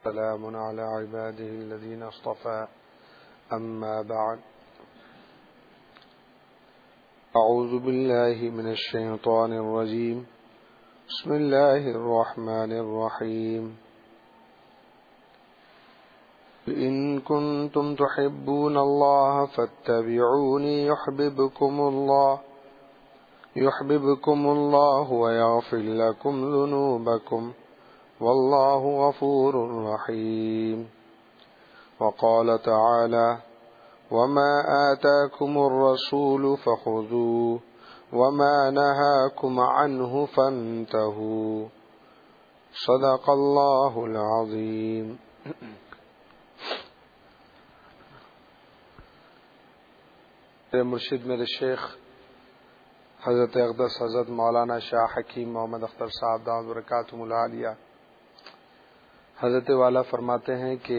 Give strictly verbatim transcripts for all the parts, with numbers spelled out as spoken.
سلام على عباده الذين اصطفى أما بعد أعوذ بالله من الشيطان الرجيم بسم الله الرحمن الرحيم إن كنتم تحبون الله فاتبعوني يحببكم الله يحببكم الله ويغفر لكم ذنوبكم والله غفور رحيم. وقال تعالى وما آتاكم الرسول فخذوه وما نهاكم عنه فانتهوا صدق الله العظيم. میرے مرشد میرے شیخ حضرت اقدس حضرت مولانا شاہ حکیم محمد اختر صاحب دامت برکاتہم العالیہ حضرت والا فرماتے ہیں کہ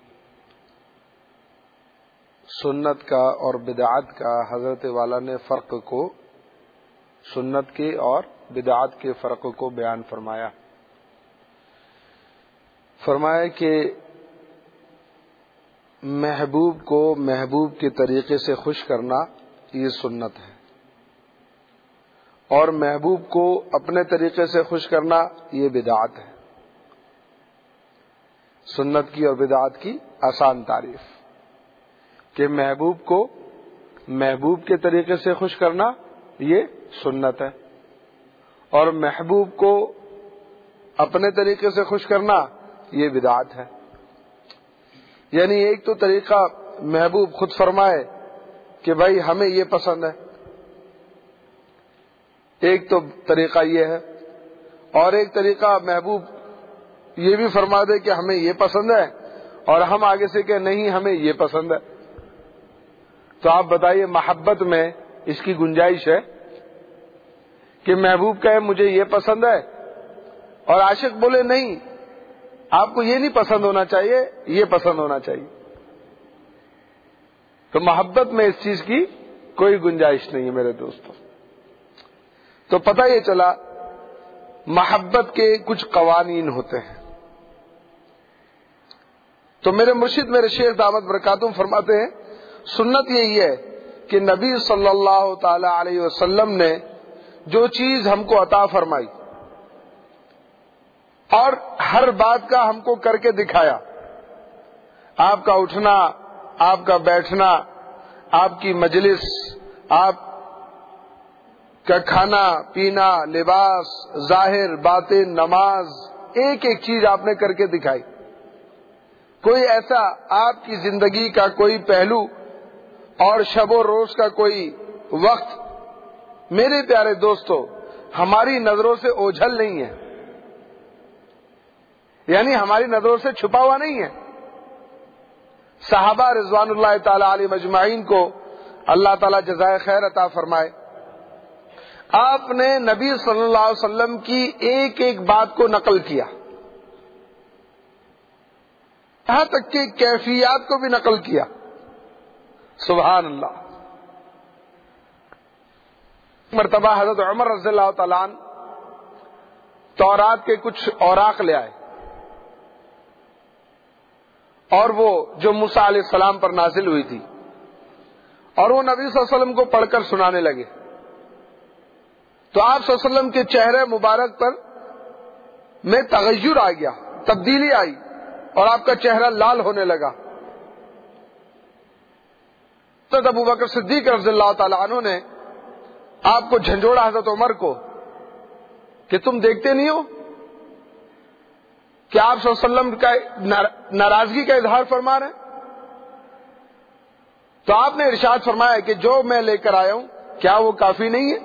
سنت کا اور بدعت کا حضرت والا نے فرق کو سنت کے اور بدعت کے فرق کو بیان فرمایا فرمایا کہ محبوب کو محبوب کے طریقے سے خوش کرنا یہ سنت ہے اور محبوب کو اپنے طریقے سے خوش کرنا یہ بدعت ہے. سنت کی اور بدعت کی آسان تعریف کہ محبوب کو محبوب کے طریقے سے خوش کرنا یہ سنت ہے اور محبوب کو اپنے طریقے سے خوش کرنا یہ بدعت ہے. یعنی ایک تو طریقہ محبوب خود فرمائے کہ بھائی ہمیں یہ پسند ہے، ایک تو طریقہ یہ ہے، اور ایک طریقہ محبوب یہ بھی فرما دے کہ ہمیں یہ پسند ہے اور ہم آگے سے کہ نہیں ہمیں یہ پسند ہے. تو آپ بتائیے محبت میں اس کی گنجائش ہے کہ محبوب کہے مجھے یہ پسند ہے اور عاشق بولے نہیں آپ کو یہ نہیں پسند ہونا چاہیے یہ پسند ہونا چاہیے؟ تو محبت میں اس چیز کی کوئی گنجائش نہیں ہے میرے دوستوں. تو پتہ یہ چلا محبت کے کچھ قوانین ہوتے ہیں. تو میرے مرشد میرے شیخ دامت برکاتہم فرماتے ہیں سنت یہی ہے کہ نبی صلی اللہ تعالی علیہ وسلم نے جو چیز ہم کو عطا فرمائی اور ہر بات کا ہم کو کر کے دکھایا، آپ کا اٹھنا، آپ کا بیٹھنا، آپ کی مجلس، آپ کا کھانا پینا، لباس، ظاہر باطن، نماز، ایک ایک چیز آپ نے کر کے دکھائی. کوئی ایسا آپ کی زندگی کا کوئی پہلو اور شب و روز کا کوئی وقت میرے پیارے دوستو ہماری نظروں سے اوجھل نہیں ہے، یعنی ہماری نظروں سے چھپا ہوا نہیں ہے. صحابہ رضوان اللہ تعالی علیہ مجمعین کو اللہ تعالی جزائے خیر عطا فرمائے، آپ نے نبی صلی اللہ علیہ وسلم کی ایک ایک بات کو نقل کیا، یہاں تک کہ کیفیات کو بھی نقل کیا. سبحان اللہ. مرتبہ حضرت عمر رضی اللہ تعالیٰ عنہ تورات کے کچھ اوراق لے آئے اور وہ جو موسیٰ علیہ السلام پر نازل ہوئی تھی اور وہ نبی صلی اللہ علیہ وسلم کو پڑھ کر سنانے لگے. تو آپ صلی اللہ علیہ وسلم کے چہرے مبارک پر میں تغیر آ گیا، تبدیلی آئی اور آپ کا چہرہ لال ہونے لگا. تو ابو بکر صدیق رضی اللہ تعالی عنہ نے آپ کو جھنجھوڑا حضرت عمر کو کہ تم دیکھتے نہیں ہو کہ آپ صلی اللہ علیہ وسلم کا ناراضگی کا اظہار فرما رہے ہیں. تو آپ نے ارشاد فرمایا کہ جو میں لے کر آیا ہوں کیا وہ کافی نہیں ہے؟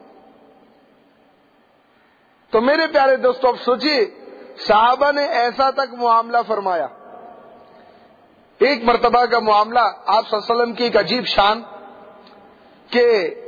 تو میرے پیارے دوستو اب سوچیے صحابہ نے ایسا تک معاملہ فرمایا. ایک مرتبہ کا معاملہ آپ صلی اللہ علیہ وسلم کی ایک عجیب شان کہ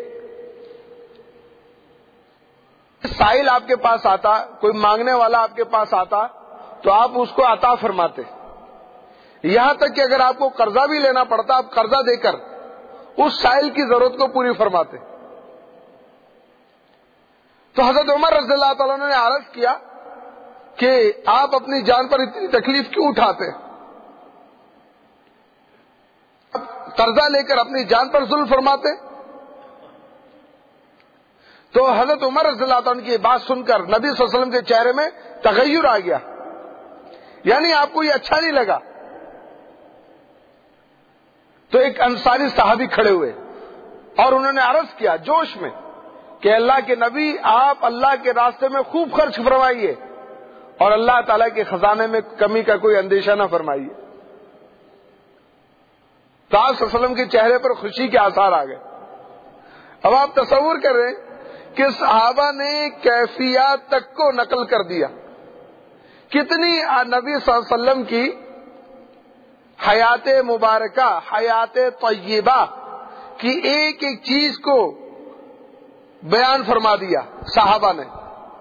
سائل آپ کے پاس آتا، کوئی مانگنے والا آپ کے پاس آتا تو آپ اس کو عطا فرماتے. یہاں تک کہ اگر آپ کو قرضہ بھی لینا پڑتا آپ قرضہ دے کر اس سائل کی ضرورت کو پوری فرماتے. تو حضرت عمر رضی اللہ تعالیٰ عنہ نے عرض کیا کہ آپ اپنی جان پر اتنی تکلیف کیوں اٹھاتے ہیں؟ قرضہ لے کر اپنی جان پر ظلم فرماتے؟ تو حضرت عمر رضی اللہ عنہ کی بات سن کر نبی صلی اللہ علیہ وسلم کے چہرے میں تغیر آ گیا، یعنی آپ کو یہ اچھا نہیں لگا۔ تو ایک انصاری صحابی کھڑے ہوئے اور انہوں نے عرض کیا جوش میں کہ اللہ کے نبی، آپ اللہ کے راستے میں خوب خرچ فرمائیے اور اللہ تعالیٰ کے خزانے میں کمی کا کوئی اندیشہ نہ فرمائیے۔ تو آپ صلی اللہ علیہ وسلم کے چہرے پر خوشی کے آثار آ گئے۔ اب آپ تصور کر رہے ہیں کہ صحابہ نے کیفیات تک کو نقل کر دیا، کتنی نبی صلی اللہ علیہ وسلم کی حیات مبارکہ، حیات طیبہ کی ایک ایک چیز کو بیان فرما دیا صحابہ نے۔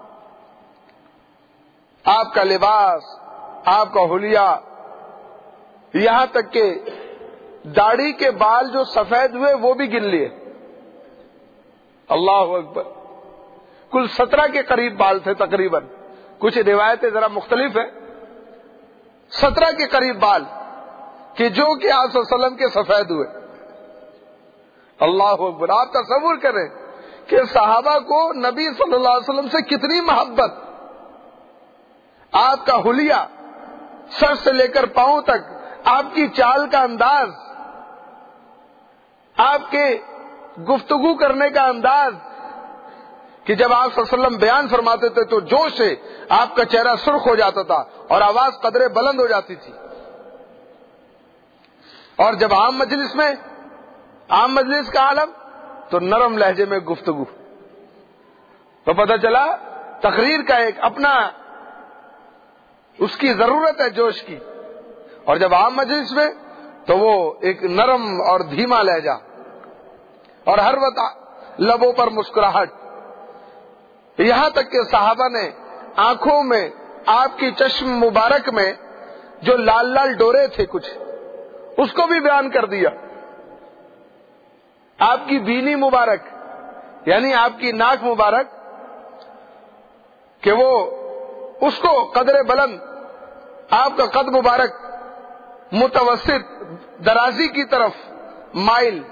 آپ کا لباس، آپ کا حلیہ، یہاں تک کہ داڑھی کے بال جو سفید ہوئے وہ بھی گن لیے۔ اللہ اکبر، کل سترہ کے قریب بال تھے تقریباً، کچھ روایتیں ذرا مختلف ہیں، سترہ کے قریب بال کہ جو کہ آپ صلی اللہ علیہ وسلم کے سفید ہوئے۔ اللہ اکبر، آپ تصور کریں کہ صحابہ کو نبی صلی اللہ علیہ وسلم سے کتنی محبت، آپ کا حلیہ سر سے لے کر پاؤں تک، آپ کی چال کا انداز، آپ کے گفتگو کرنے کا انداز، کہ جب آپ صلی اللہ علیہ وسلم بیان فرماتے تھے تو جوش سے آپ کا چہرہ سرخ ہو جاتا تھا اور آواز قدرے بلند ہو جاتی تھی۔ اور جب عام مجلس میں، عام مجلس کا عالم، تو نرم لہجے میں گفتگو، تو پتہ چلا تقریر کا ایک اپنا اس کی ضرورت ہے جوش کی، اور جب عام مجلس میں تو وہ ایک نرم اور دھیما لہجہ، اور ہر وقت لبوں پر مسکراہٹ، یہاں تک کہ صحابہ نے آنکھوں میں، آپ کی چشم مبارک میں جو لال لال ڈورے تھے کچھ، اس کو بھی بیان کر دیا۔ آپ کی بینی مبارک، یعنی آپ کی ناک مبارک، کہ وہ اس کو قدر بلند، آپ کا قد مبارک متوسط درازی کی طرف مائل،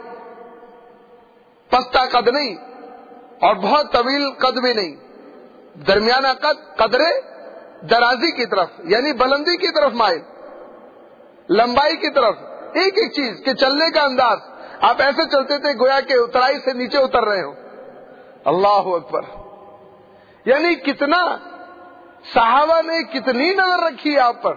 پستہ قد نہیں اور بہت طویل قد بھی نہیں، درمیانہ قد، قدرے درازی کی طرف، یعنی بلندی کی طرف مائل، لمبائی کی طرف، ایک ایک چیز کہ چلنے کا انداز، آپ ایسے چلتے تھے گویا کہ اترائی سے نیچے اتر رہے ہو۔ اللہ اکبر، یعنی کتنا صحابہ نے کتنی نظر رکھی ہے آپ پر۔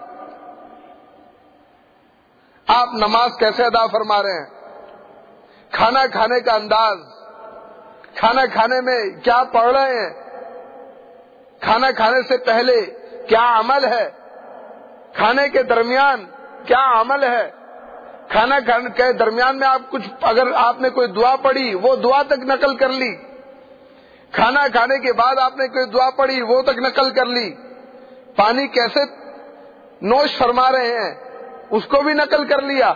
آپ نماز کیسے ادا فرما رہے ہیں، کھانا کھانے کا انداز، کھانا کھانے میں کیا پڑھ رہے ہیں، کھانا کھانے سے پہلے کیا عمل ہے، کھانے کے درمیان کیا عمل ہے، کھانا کھانے کے درمیان میں آپ کچھ، اگر آپ نے کوئی دعا پڑھی وہ دعا تک نقل کر لی، کھانا کھانے کے بعد آپ نے کوئی دعا پڑھی وہ تک نقل کر لی، پانی کیسے نوش فرما رہے ہیں اس کو بھی نقل کر لیا،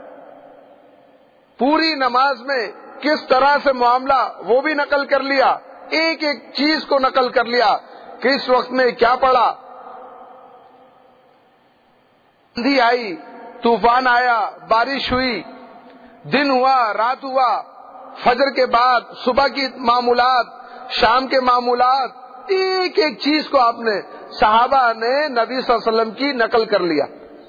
پوری نماز میں کس طرح سے معاملہ وہ بھی نقل کر لیا، ایک ایک چیز کو نقل کر لیا کہ اس وقت میں کیا پڑا، آندھی آئی، طوفان آیا، بارش ہوئی، دن ہوا، رات ہوا، فجر کے بعد صبح کی معمولات، شام کے معمولات، ایک ایک چیز کو آپ نے، صحابہ نے نبی صلی اللہ علیہ وسلم کی نقل کر لیا۔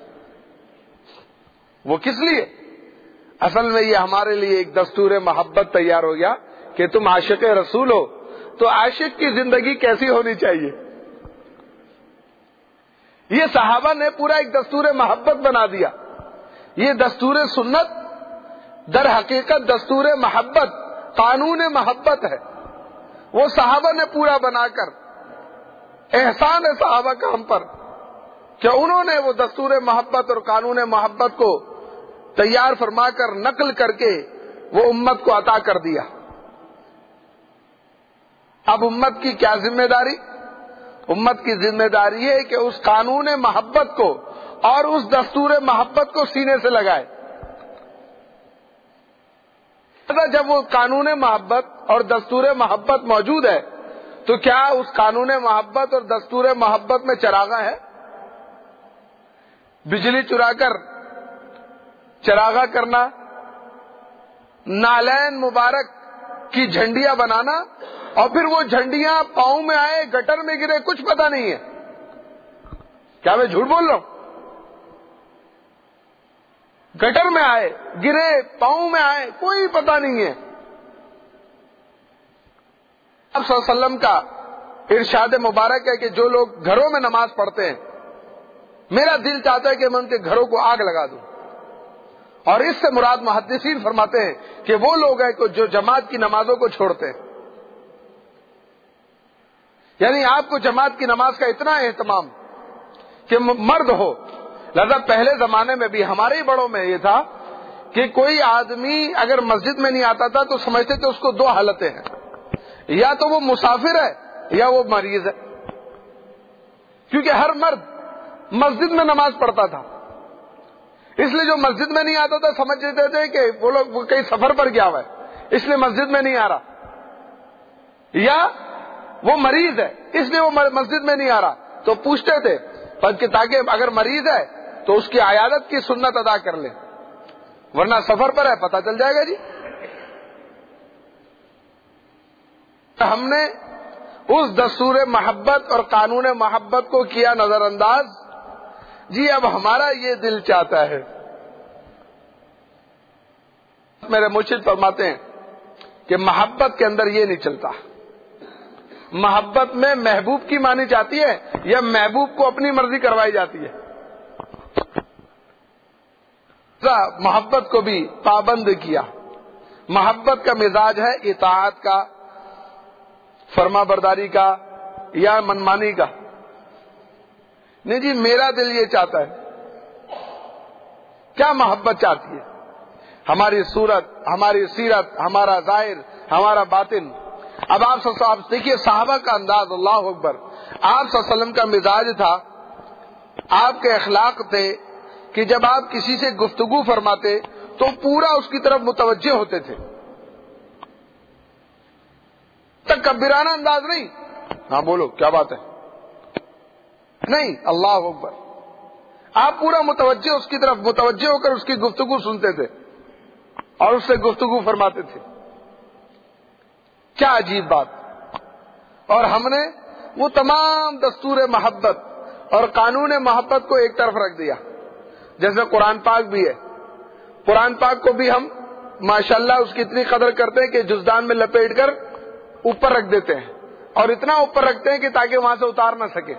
وہ کس لیے؟ اصل میں یہ ہمارے لیے ایک دستور محبت تیار ہو گیا کہ تم عاشق رسول ہو تو عاشق کی زندگی کیسی ہونی چاہیے۔ یہ صحابہ نے پورا ایک دستور محبت بنا دیا۔ یہ دستور سنت در حقیقت دستور محبت، قانون محبت ہے، وہ صحابہ نے پورا بنا کر، احسان ہے صحابہ کا ہم پر کہ انہوں نے وہ دستور محبت اور قانون محبت کو تیار فرما کر، نقل کر کے وہ امت کو عطا کر دیا۔ اب امت کی کیا ذمہ داری؟ امت کی ذمہ داری ہے کہ اس قانون محبت کو اور اس دستور محبت کو سینے سے لگائے۔ جب وہ قانون محبت اور دستور محبت موجود ہے تو کیا اس قانون محبت اور دستور محبت میں چراغاں ہے؟ بجلی چرا کر چراغاں کرنا، نالین مبارک کی جھنڈیاں بنانا، اور پھر وہ جھنڈیاں پاؤں میں آئے گٹر میں گرے کچھ پتہ نہیں ہے. کیا میں جھوٹ بول رہا ہوں؟ گٹر میں آئے گرے پاؤں میں آئے کوئی پتہ نہیں ہے. اب صلی اللہ علیہ وسلم کا ارشاد مبارک ہے کہ جو لوگ گھروں میں نماز پڑھتے ہیں، میرا دل چاہتا ہے کہ میں ان کے گھروں کو آگ لگا دوں. اور اس سے مراد محدثین فرماتے ہیں کہ وہ لوگ ہیں کہ جو جماعت کی نمازوں کو چھوڑتے ہیں. یعنی آپ کو جماعت کی نماز کا اتنا اہتمام کہ مرد ہو. لہذا پہلے زمانے میں بھی ہمارے ہی بڑوں میں یہ تھا کہ کوئی آدمی اگر مسجد میں نہیں آتا تھا تو سمجھتے تھے اس کو دو حالتیں ہیں، یا تو وہ مسافر ہے یا وہ مریض ہے. کیونکہ ہر مرد مسجد میں نماز پڑھتا تھا، اس لیے جو مسجد میں نہیں آتا تھا سمجھ لیتے تھے کہ وہ لوگ کہیں سفر پر گیا ہوا ہے اس لیے مسجد میں نہیں آ رہا، یا وہ مریض ہے اس لیے وہ مسجد میں نہیں آ رہا. تو پوچھتے تھے تاکہ اگر مریض ہے تو اس کی عیادت کی سنت ادا کر لیں، ورنہ سفر پر ہے پتہ چل جائے گا. جی ہم نے اس دستور محبت اور قانون محبت کو کیا نظر انداز. جی اب ہمارا یہ دل چاہتا ہے. میرے مرشد فرماتے ہیں کہ محبت کے اندر یہ نہیں چلتا. محبت میں محبوب کی مانی جاتی ہے یا محبوب کو اپنی مرضی کروائی جاتی ہے. محبت کو بھی پابند کیا. محبت کا مزاج ہے اطاعت کا، فرما برداری کا یا منمانی کا. نہیں جی میرا دل یہ چاہتا ہے. کیا محبت چاہتی ہے؟ ہماری صورت، ہماری سیرت، ہمارا ظاہر، ہمارا باطن. اب آپ صاحب دیکھیے صحابہ کا انداز، اللہ اکبر. آپ صلی اللہ علیہ وسلم کا مزاج تھا، آپ کے اخلاق تھے کہ جب آپ کسی سے گفتگو فرماتے تو پورا اس کی طرف متوجہ ہوتے تھے. تکبرانہ انداز نہیں، ہاں بولو کیا بات ہے، نہیں، اللہ اکبر. آپ پورا متوجہ اس کی طرف متوجہ ہو کر اس کی گفتگو سنتے تھے اور اس سے گفتگو فرماتے تھے. کیا عجیب بات. اور ہم نے وہ تمام دستور محبت اور قانون محبت کو ایک طرف رکھ دیا. جیسے قرآن پاک بھی ہے، قرآن پاک کو بھی ہم ماشاءاللہ اس کی اتنی قدر کرتے ہیں کہ جزدان میں لپیٹ کر اوپر رکھ دیتے ہیں، اور اتنا اوپر رکھتے ہیں کہ تاکہ وہاں سے اتار نہ سکے.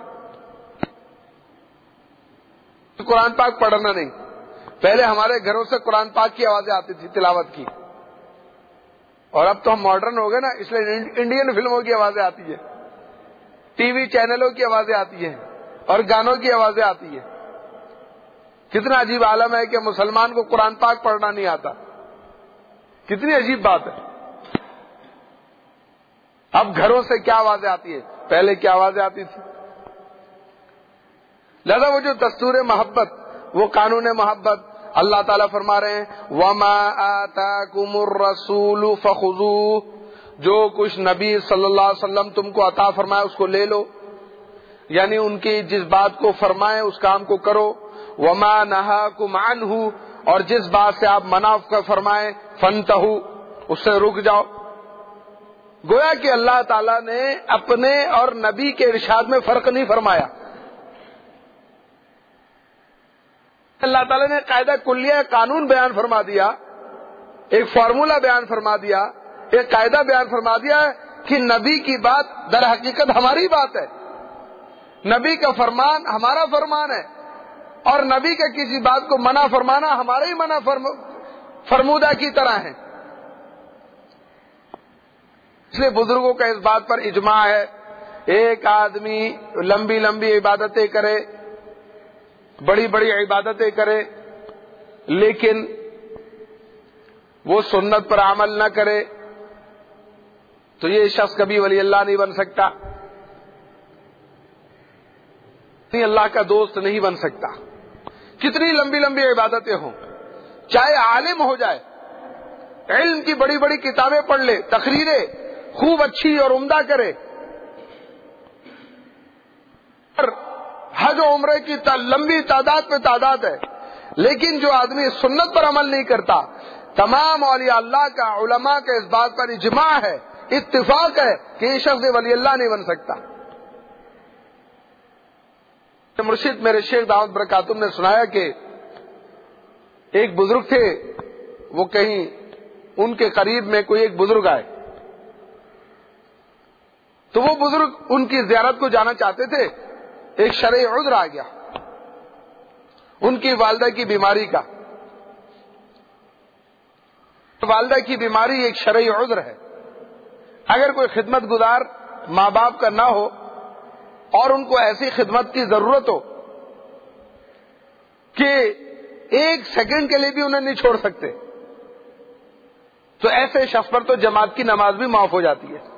قرآن پاک پڑھنا نہیں. پہلے ہمارے گھروں سے قرآن پاک کی آوازیں آتی تھی تلاوت کی، اور اب تو ہم ماڈرن ہو گئے نا، اس لیے انڈین فلموں کی آوازیں آتی ہے، ٹی وی چینلوں کی آوازیں آتی ہیں اور گانوں کی آوازیں آتی ہیں. کتنا عجیب عالم ہے کہ مسلمان کو قرآن پاک پڑھنا نہیں آتا. کتنی عجیب بات ہے. اب گھروں سے کیا آوازیں آتی ہے، پہلے کیا آوازیں آتی تھی. لہذا وہ جو دستور محبت، وہ قانون محبت، اللہ تعالیٰ فرما رہے ہیں وَمَا آتَاكُمُ الرَّسُولُ فَخُذُوهُ، جو کچھ نبی صلی اللہ علیہ وسلم تم کو عطا فرمائے اس کو لے لو، یعنی ان کی جس بات کو فرمائے اس کام کو کرو. وَمَا نَهَاكُمْ عَنْهُ، اور جس بات سے آپ منع فرمائے فَانْتَهُوا، اس سے رک جاؤ. گویا کہ اللہ تعالیٰ نے اپنے اور نبی کے ارشاد میں فرق نہیں فرمایا. اللہ تعالیٰ نے قاعدہ کلیہ قانون بیان فرما دیا، ایک فارمولہ بیان فرما دیا، ایک قاعدہ بیان فرما دیا کہ نبی کی بات در حقیقت ہماری بات ہے، نبی کا فرمان ہمارا فرمان ہے، اور نبی کا کسی بات کو منع فرمانا ہمارا ہی منع فرم فرمودہ کی طرح ہے. اس لیے بزرگوں کا اس بات پر اجماع ہے، ایک آدمی لمبی لمبی عبادتیں کرے، بڑی بڑی عبادتیں کرے، لیکن وہ سنت پر عمل نہ کرے تو یہ شخص کبھی ولی اللہ نہیں بن سکتا، اللہ کا دوست نہیں بن سکتا. کتنی لمبی لمبی عبادتیں ہوں، چاہے عالم ہو جائے، علم کی بڑی بڑی کتابیں پڑھ لے، تقریریں خوب اچھی اور عمدہ کرے، حج و عمرے کی لمبی تعداد پہ تعداد ہے، لیکن جو آدمی سنت پر عمل نہیں کرتا، تمام اولیاء اللہ کا، علماء کا اس بات پر اجماع ہے، اتفاق ہے کہ یہ شخص ولی اللہ نہیں بن سکتا۔ مرشد میرے شیخ دعوت برکاتم نے سنایا کہ ایک بزرگ تھے، وہ کہیں ان کے قریب میں کوئی ایک بزرگ آئے، تو وہ بزرگ ان کی زیارت کو جانا چاہتے تھے۔ ایک شرعی عذر آ گیا ان کی والدہ کی بیماری کا۔ والدہ کی بیماری ایک شرعی عذر ہے، اگر کوئی خدمت گزار ماں باپ کا نہ ہو اور ان کو ایسی خدمت کی ضرورت ہو کہ ایک سیکنڈ کے لیے بھی انہیں نہیں چھوڑ سکتے، تو ایسے شخص پر تو جماعت کی نماز بھی معاف ہو جاتی ہے۔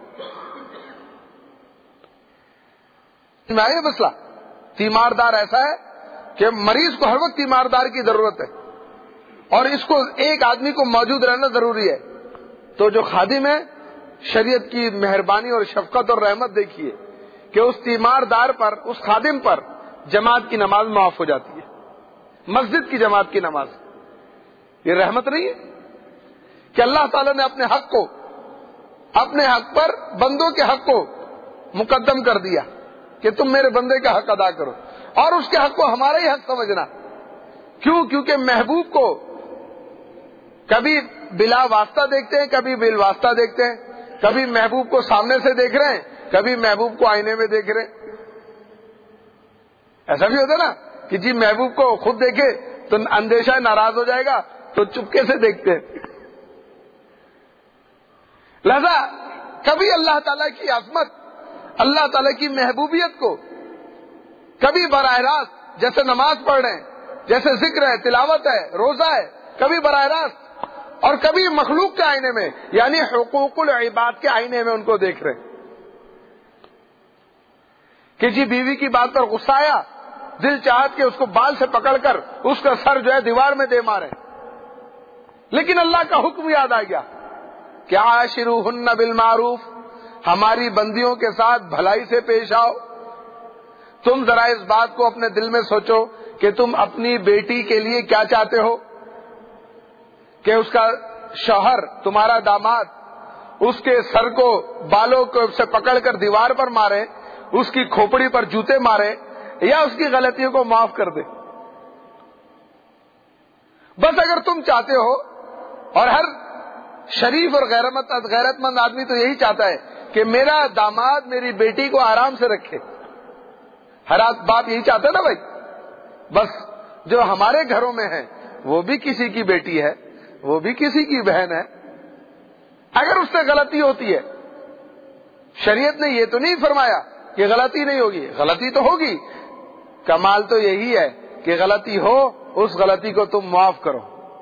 یہ مسئلہ تیماردار ایسا ہے کہ مریض کو ہر وقت تیماردار کی ضرورت ہے اور اس کو ایک آدمی کو موجود رہنا ضروری ہے، تو جو خادم ہے شریعت کی مہربانی اور شفقت اور رحمت دیکھیے کہ اس تیماردار پر، اس خادم پر جماعت کی نماز معاف ہو جاتی ہے، مسجد کی جماعت کی نماز۔ یہ رحمت نہیں ہے کہ اللہ تعالیٰ نے اپنے حق کو، اپنے حق پر بندوں کے حق کو مقدم کر دیا کہ تم میرے بندے کا حق ادا کرو، اور اس کے حق کو ہمارا ہی حق سمجھنا۔ کیوں؟ کیونکہ محبوب کو کبھی بلا واسطہ دیکھتے ہیں، کبھی بال واسطہ دیکھتے ہیں، کبھی محبوب کو سامنے سے دیکھ رہے ہیں، کبھی محبوب کو آئینے میں دیکھ رہے ہیں۔ ایسا بھی ہوتا ہے نا کہ جی محبوب کو خود دیکھے تو اندیشہ ناراض ہو جائے گا تو چپکے سے دیکھتے ہیں۔ لہذا کبھی اللہ تعالیٰ کی عظمت، اللہ تعالیٰ کی محبوبیت کو کبھی براہ راست، جیسے نماز پڑھ رہے ہیں، جیسے ذکر ہے، تلاوت ہے، روزہ ہے، کبھی براہ راست اور کبھی مخلوق کے آئینے میں، یعنی حقوق العباد کے آئینے میں ان کو دیکھ رہے ہیں کہ جی بیوی کی بات پر غصہ آیا، دل چاہت کے اس کو بال سے پکڑ کر اس کا سر جو ہے دیوار میں دے مارے، لیکن اللہ کا حکم یاد آ گیا کہ عاشروہن بالمعروف، ہماری بندیوں کے ساتھ بھلائی سے پیش آؤ۔ تم ذرا اس بات کو اپنے دل میں سوچو کہ تم اپنی بیٹی کے لیے کیا چاہتے ہو کہ اس کا شوہر، تمہارا داماد، اس کے سر کو، بالوں کو سے پکڑ کر دیوار پر مارے، اس کی کھوپڑی پر جوتے مارے، یا اس کی غلطیوں کو معاف کر دے۔ بس اگر تم چاہتے ہو، اور ہر شریف اور غیرت مند آدمی تو یہی چاہتا ہے کہ میرا داماد میری بیٹی کو آرام سے رکھے، ہر باپ یہی چاہتا ہے نا بھائی۔ بس جو ہمارے گھروں میں ہے وہ بھی کسی کی بیٹی ہے، وہ بھی کسی کی بہن ہے، اگر اس سے غلطی ہوتی ہے، شریعت نے یہ تو نہیں فرمایا کہ غلطی نہیں ہوگی، غلطی تو ہوگی، کمال تو یہی ہے کہ غلطی ہو، اس غلطی کو تم معاف کرو۔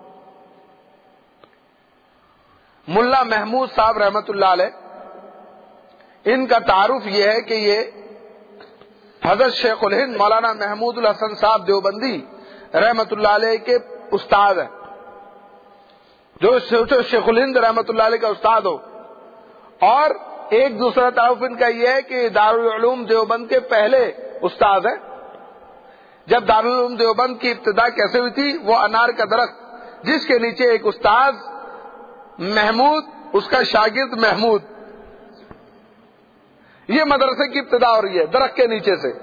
ملا محمود صاحب رحمت اللہ علیہ، ان کا تعارف یہ ہے کہ یہ حضرت شیخ الہند مولانا محمود الحسن صاحب دیوبندی رحمت اللہ علیہ کے استاد ہیں۔ جو سوچو شیخ الہند رحمت اللہ علیہ کا استاد ہو، اور ایک دوسرا تعارف ان کا یہ ہے کہ دارالعلوم دیوبند کے پہلے استاد ہیں۔ جب دارالعلوم دیوبند کی ابتدا کیسے ہوئی تھی؟ وہ انار کا درخت جس کے نیچے ایک استاد محمود، اس کا شاگرد محمود، یہ مدرسے کی ابتدا ہو رہی ہے درخت کے نیچے سے۔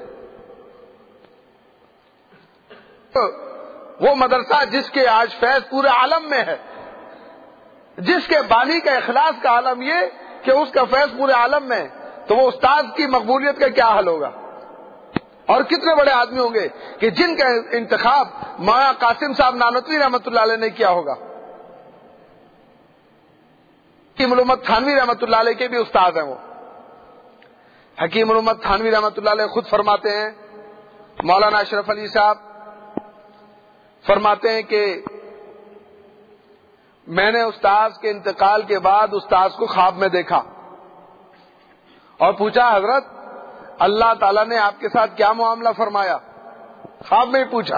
وہ مدرسہ جس کے آج فیض پورے عالم میں ہے، جس کے بانی کا اخلاص کا عالم یہ کہ اس کا فیض پورے عالم میں ہے، تو وہ استاد کی مقبولیت کا کیا حل ہوگا؟ اور کتنے بڑے آدمی ہوں گے کہ جن کا انتخاب مولانا قاسم صاحب نانوتوی رحمت اللہ علیہ نے کیا ہوگا۔ حکیم علومت تھانوی رحمت اللہ علیہ کے بھی استاد ہیں وہ۔ حکیم علومت تھانوی رحمت اللہ علیہ خود فرماتے ہیں، مولانا اشرف علی صاحب فرماتے ہیں کہ میں نے استاذ کے انتقال کے بعد استاذ کو خواب میں دیکھا اور پوچھا، حضرت اللہ تعالیٰ نے آپ کے ساتھ کیا معاملہ فرمایا؟ خواب میں ہی پوچھا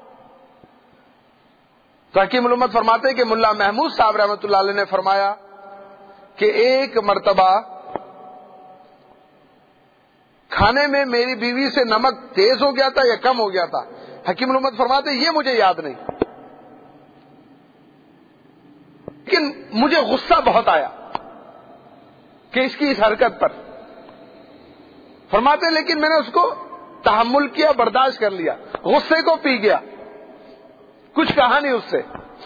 تو حکیم علومت فرماتے ہیں کہ ملا محمود صاحب رحمت اللہ علیہ نے فرمایا کہ ایک مرتبہ کھانے میں میری بیوی سے نمک تیز ہو گیا تھا یا کم ہو گیا تھا؟ حکیم الامت فرماتے یہ مجھے یاد نہیں، لیکن مجھے غصہ بہت آیا کہ اس کی اس حرکت پر۔ فرماتے لیکن میں نے اس کو تحمل کیا، برداشت کر لیا، غصے کو پی گیا، کچھ کہا نہیں اس سے۔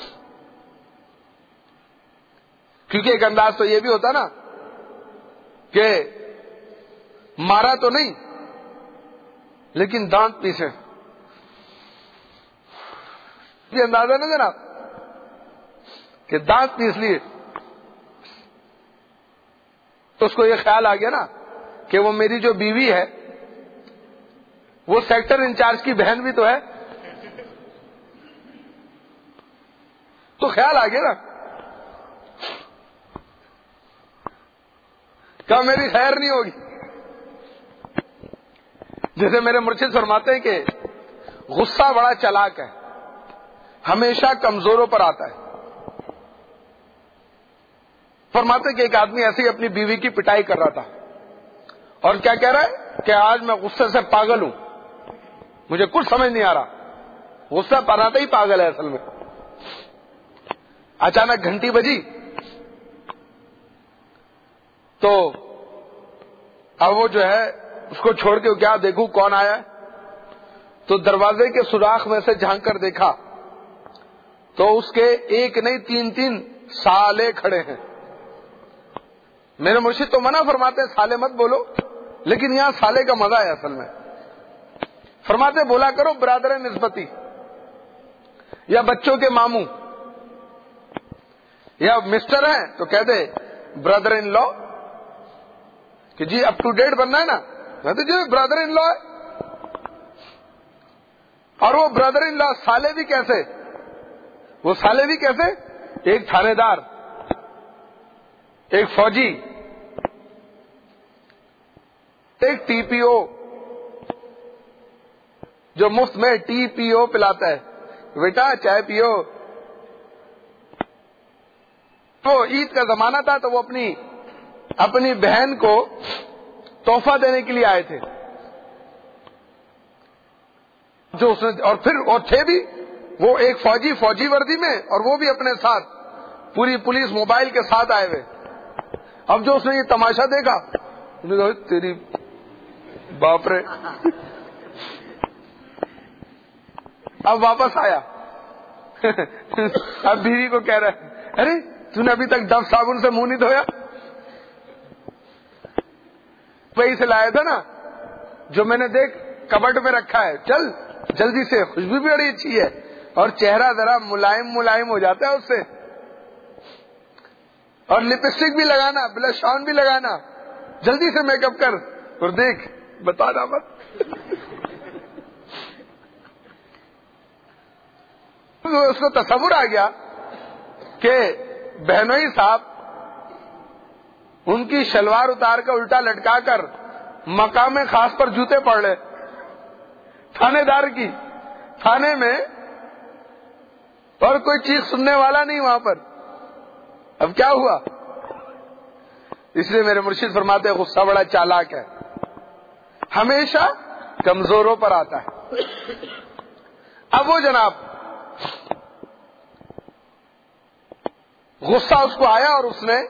کیونکہ ایک انداز تو یہ بھی ہوتا نا کہ مارا تو نہیں لیکن دانت پیسے، یہ اندازہ ہے نا جناب کہ دانت پیس لیے، تو اس کو یہ خیال آ گیا نا کہ وہ میری جو بیوی ہے وہ سیکٹر انچارج کی بہن بھی تو ہے، تو خیال آ گیا نا کہ میری خیر نہیں ہوگی۔ جیسے میرے مرشد فرماتے ہیں کہ غصہ بڑا چالاک ہے، ہمیشہ کمزوروں پر آتا ہے۔ فرماتے کہ ایک آدمی ایسے ہی اپنی بیوی کی پٹائی کر رہا تھا اور کیا کہہ رہا ہے کہ آج میں غصے سے پاگل ہوں، مجھے کچھ سمجھ نہیں آ رہا، غصہ پراتا ہی پاگل ہے اصل میں۔ اچانک گھنٹی بجی تو اب وہ جو ہے اس کو چھوڑ کے کیا دیکھوں کون آیا ہے، تو دروازے کے سوراخ میں سے جھانک کر دیکھا تو اس کے ایک نہیں تین تین سالے کھڑے ہیں۔ میرے مرشد تو منع فرماتے ہیں سالے مت بولو، لیکن یہاں سالے کا مزہ ہے اصل میں۔ فرماتے بولا کرو برادر نسبتی یا بچوں کے ماموں، یا مسٹر ہیں تو کہہ دے برادر ان لا، کہ جی اپ ٹو ڈیٹ بننا ہے نا، کہتے جی برادر ان لا ہے۔ اور وہ برادر ان لا سالے بھی کیسے، وہ سالے بھی کیسے، ایک تھانے دار، ایک فوجی، ایک ٹی پی او جو مفت میں ٹی پی او پلاتا ہے، بیٹا چائے پیو۔ تو عید کا زمانہ تھا تو وہ اپنی اپنی بہن کو تحفہ دینے کے لیے آئے تھے، جو اس نے، اور پھر اور تھے بھی وہ ایک فوجی فوجی وردی میں، اور وہ بھی اپنے ساتھ پوری پولیس موبائل کے ساتھ آئے ہوئے۔ اب جو اس نے یہ تماشا دیکھا، انہوں نے کہا تیری باپ رے، اب واپس آیا۔ اب بیوی کو کہہ رہا ہے ارے تو نے ابھی تک ڈب صابن سے منہ نہیں دھویا، وہی سے لایا تھا نا جو میں نے دیکھ کبڈ میں رکھا ہے، چل جلدی سے، خوشبو بھی بڑی اچھی ہے اور چہرہ ذرا ملائم ملائم ہو جاتا ہے اس سے، اور لپسٹک بھی لگانا، بلش آن بھی لگانا، جلدی سے میک اپ کر اور دیکھ بتانا مت۔ اس کو تصور آ گیا کہ بہنوئی صاحب ان کی شلوار اتار کر الٹا لٹکا کر مقام خاص پر جوتے پڑ لے، تھانے دار کی، تھانے میں، اور کوئی چیز سننے والا نہیں وہاں پر۔ اب کیا ہوا؟ اس لیے میرے مرشد فرماتے ہیں غصہ بڑا چالاک ہے، ہمیشہ کمزوروں پر آتا ہے۔ اب وہ جناب غصہ اس کو آیا اور اس نے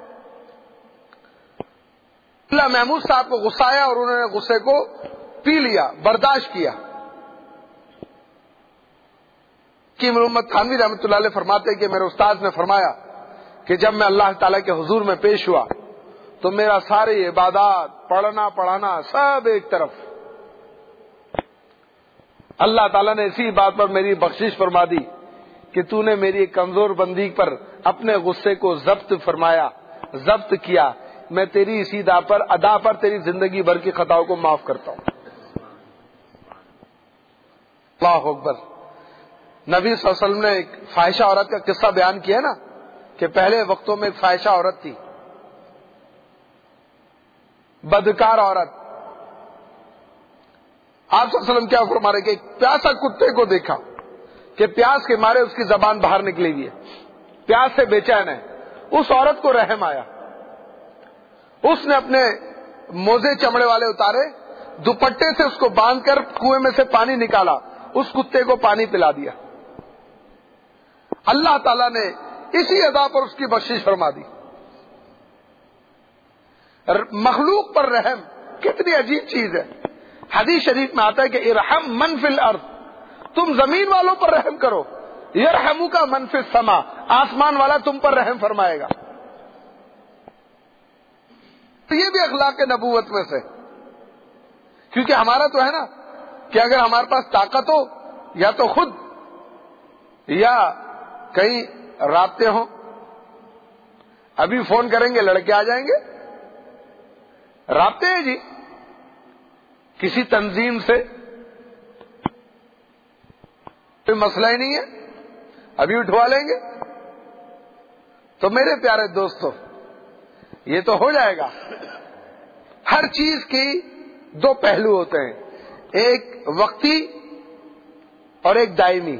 اللہ محمود صاحب کو غصہ آیا اور انہوں نے غصے کو پی لیا، برداشت کیا۔ کہ محمد تھانوی رحمۃ اللہ علیہ فرماتے کہ میرے استاد نے فرمایا کہ جب میں اللہ تعالیٰ کے حضور میں پیش ہوا تو میرا ساری عبادات، پڑھنا پڑھانا سب ایک طرف، اللہ تعالیٰ نے اسی بات پر میری بخشش فرما دی کہ تو نے میری کمزور بندی پر اپنے غصے کو ضبط فرمایا، ضبط کیا، میں تیری اسی ادا پر ادا پر تیری زندگی بھر کی خطاؤں کو معاف کرتا ہوں۔ اللہ اکبر۔ نبی صلی اللہ علیہ وسلم نے ایک فاحشہ عورت کا قصہ بیان کیا نا کہ پہلے وقتوں میں ایک فاحشہ عورت تھی، بدکار عورت۔ آپ صلی اللہ علیہ وسلم کیا فرما رہے کہ ایک پیاسا کتے کو دیکھا کہ پیاس کے مارے اس کی زبان باہر نکلی ہوئی ہے، پیاس سے بے چین ہے۔ اس عورت کو رحم آیا، اس نے اپنے موزے چمڑے والے اتارے, دوپٹے سے اس کو باندھ کر کنویں میں سے پانی نکالا, اس کتے کو پانی پلا دیا. اللہ تعالیٰ نے اسی ادا پر اس کی بخشش فرما دی. مخلوق پر رحم کتنی عجیب چیز ہے. حدیث شریف میں آتا ہے کہ ارحم من فی الارض, تم زمین والوں پر رحم کرو, یرحمک من فی السما, آسمان والا تم پر رحم فرمائے گا. تو یہ بھی اخلاق نبوت میں سے, کیونکہ ہمارا تو ہے نا کہ اگر ہمارے پاس طاقت ہو, یا تو خود یا کئی رابطے ہوں, ابھی فون کریں گے لڑکے آ جائیں گے, رابطے ہیں جی کسی تنظیم سے, کوئی مسئلہ ہی نہیں ہے, ابھی اٹھوا لیں گے. تو میرے پیارے دوستو, یہ تو ہو جائے گا. ہر چیز کی دو پہلو ہوتے ہیں, ایک وقتی اور ایک دائمی.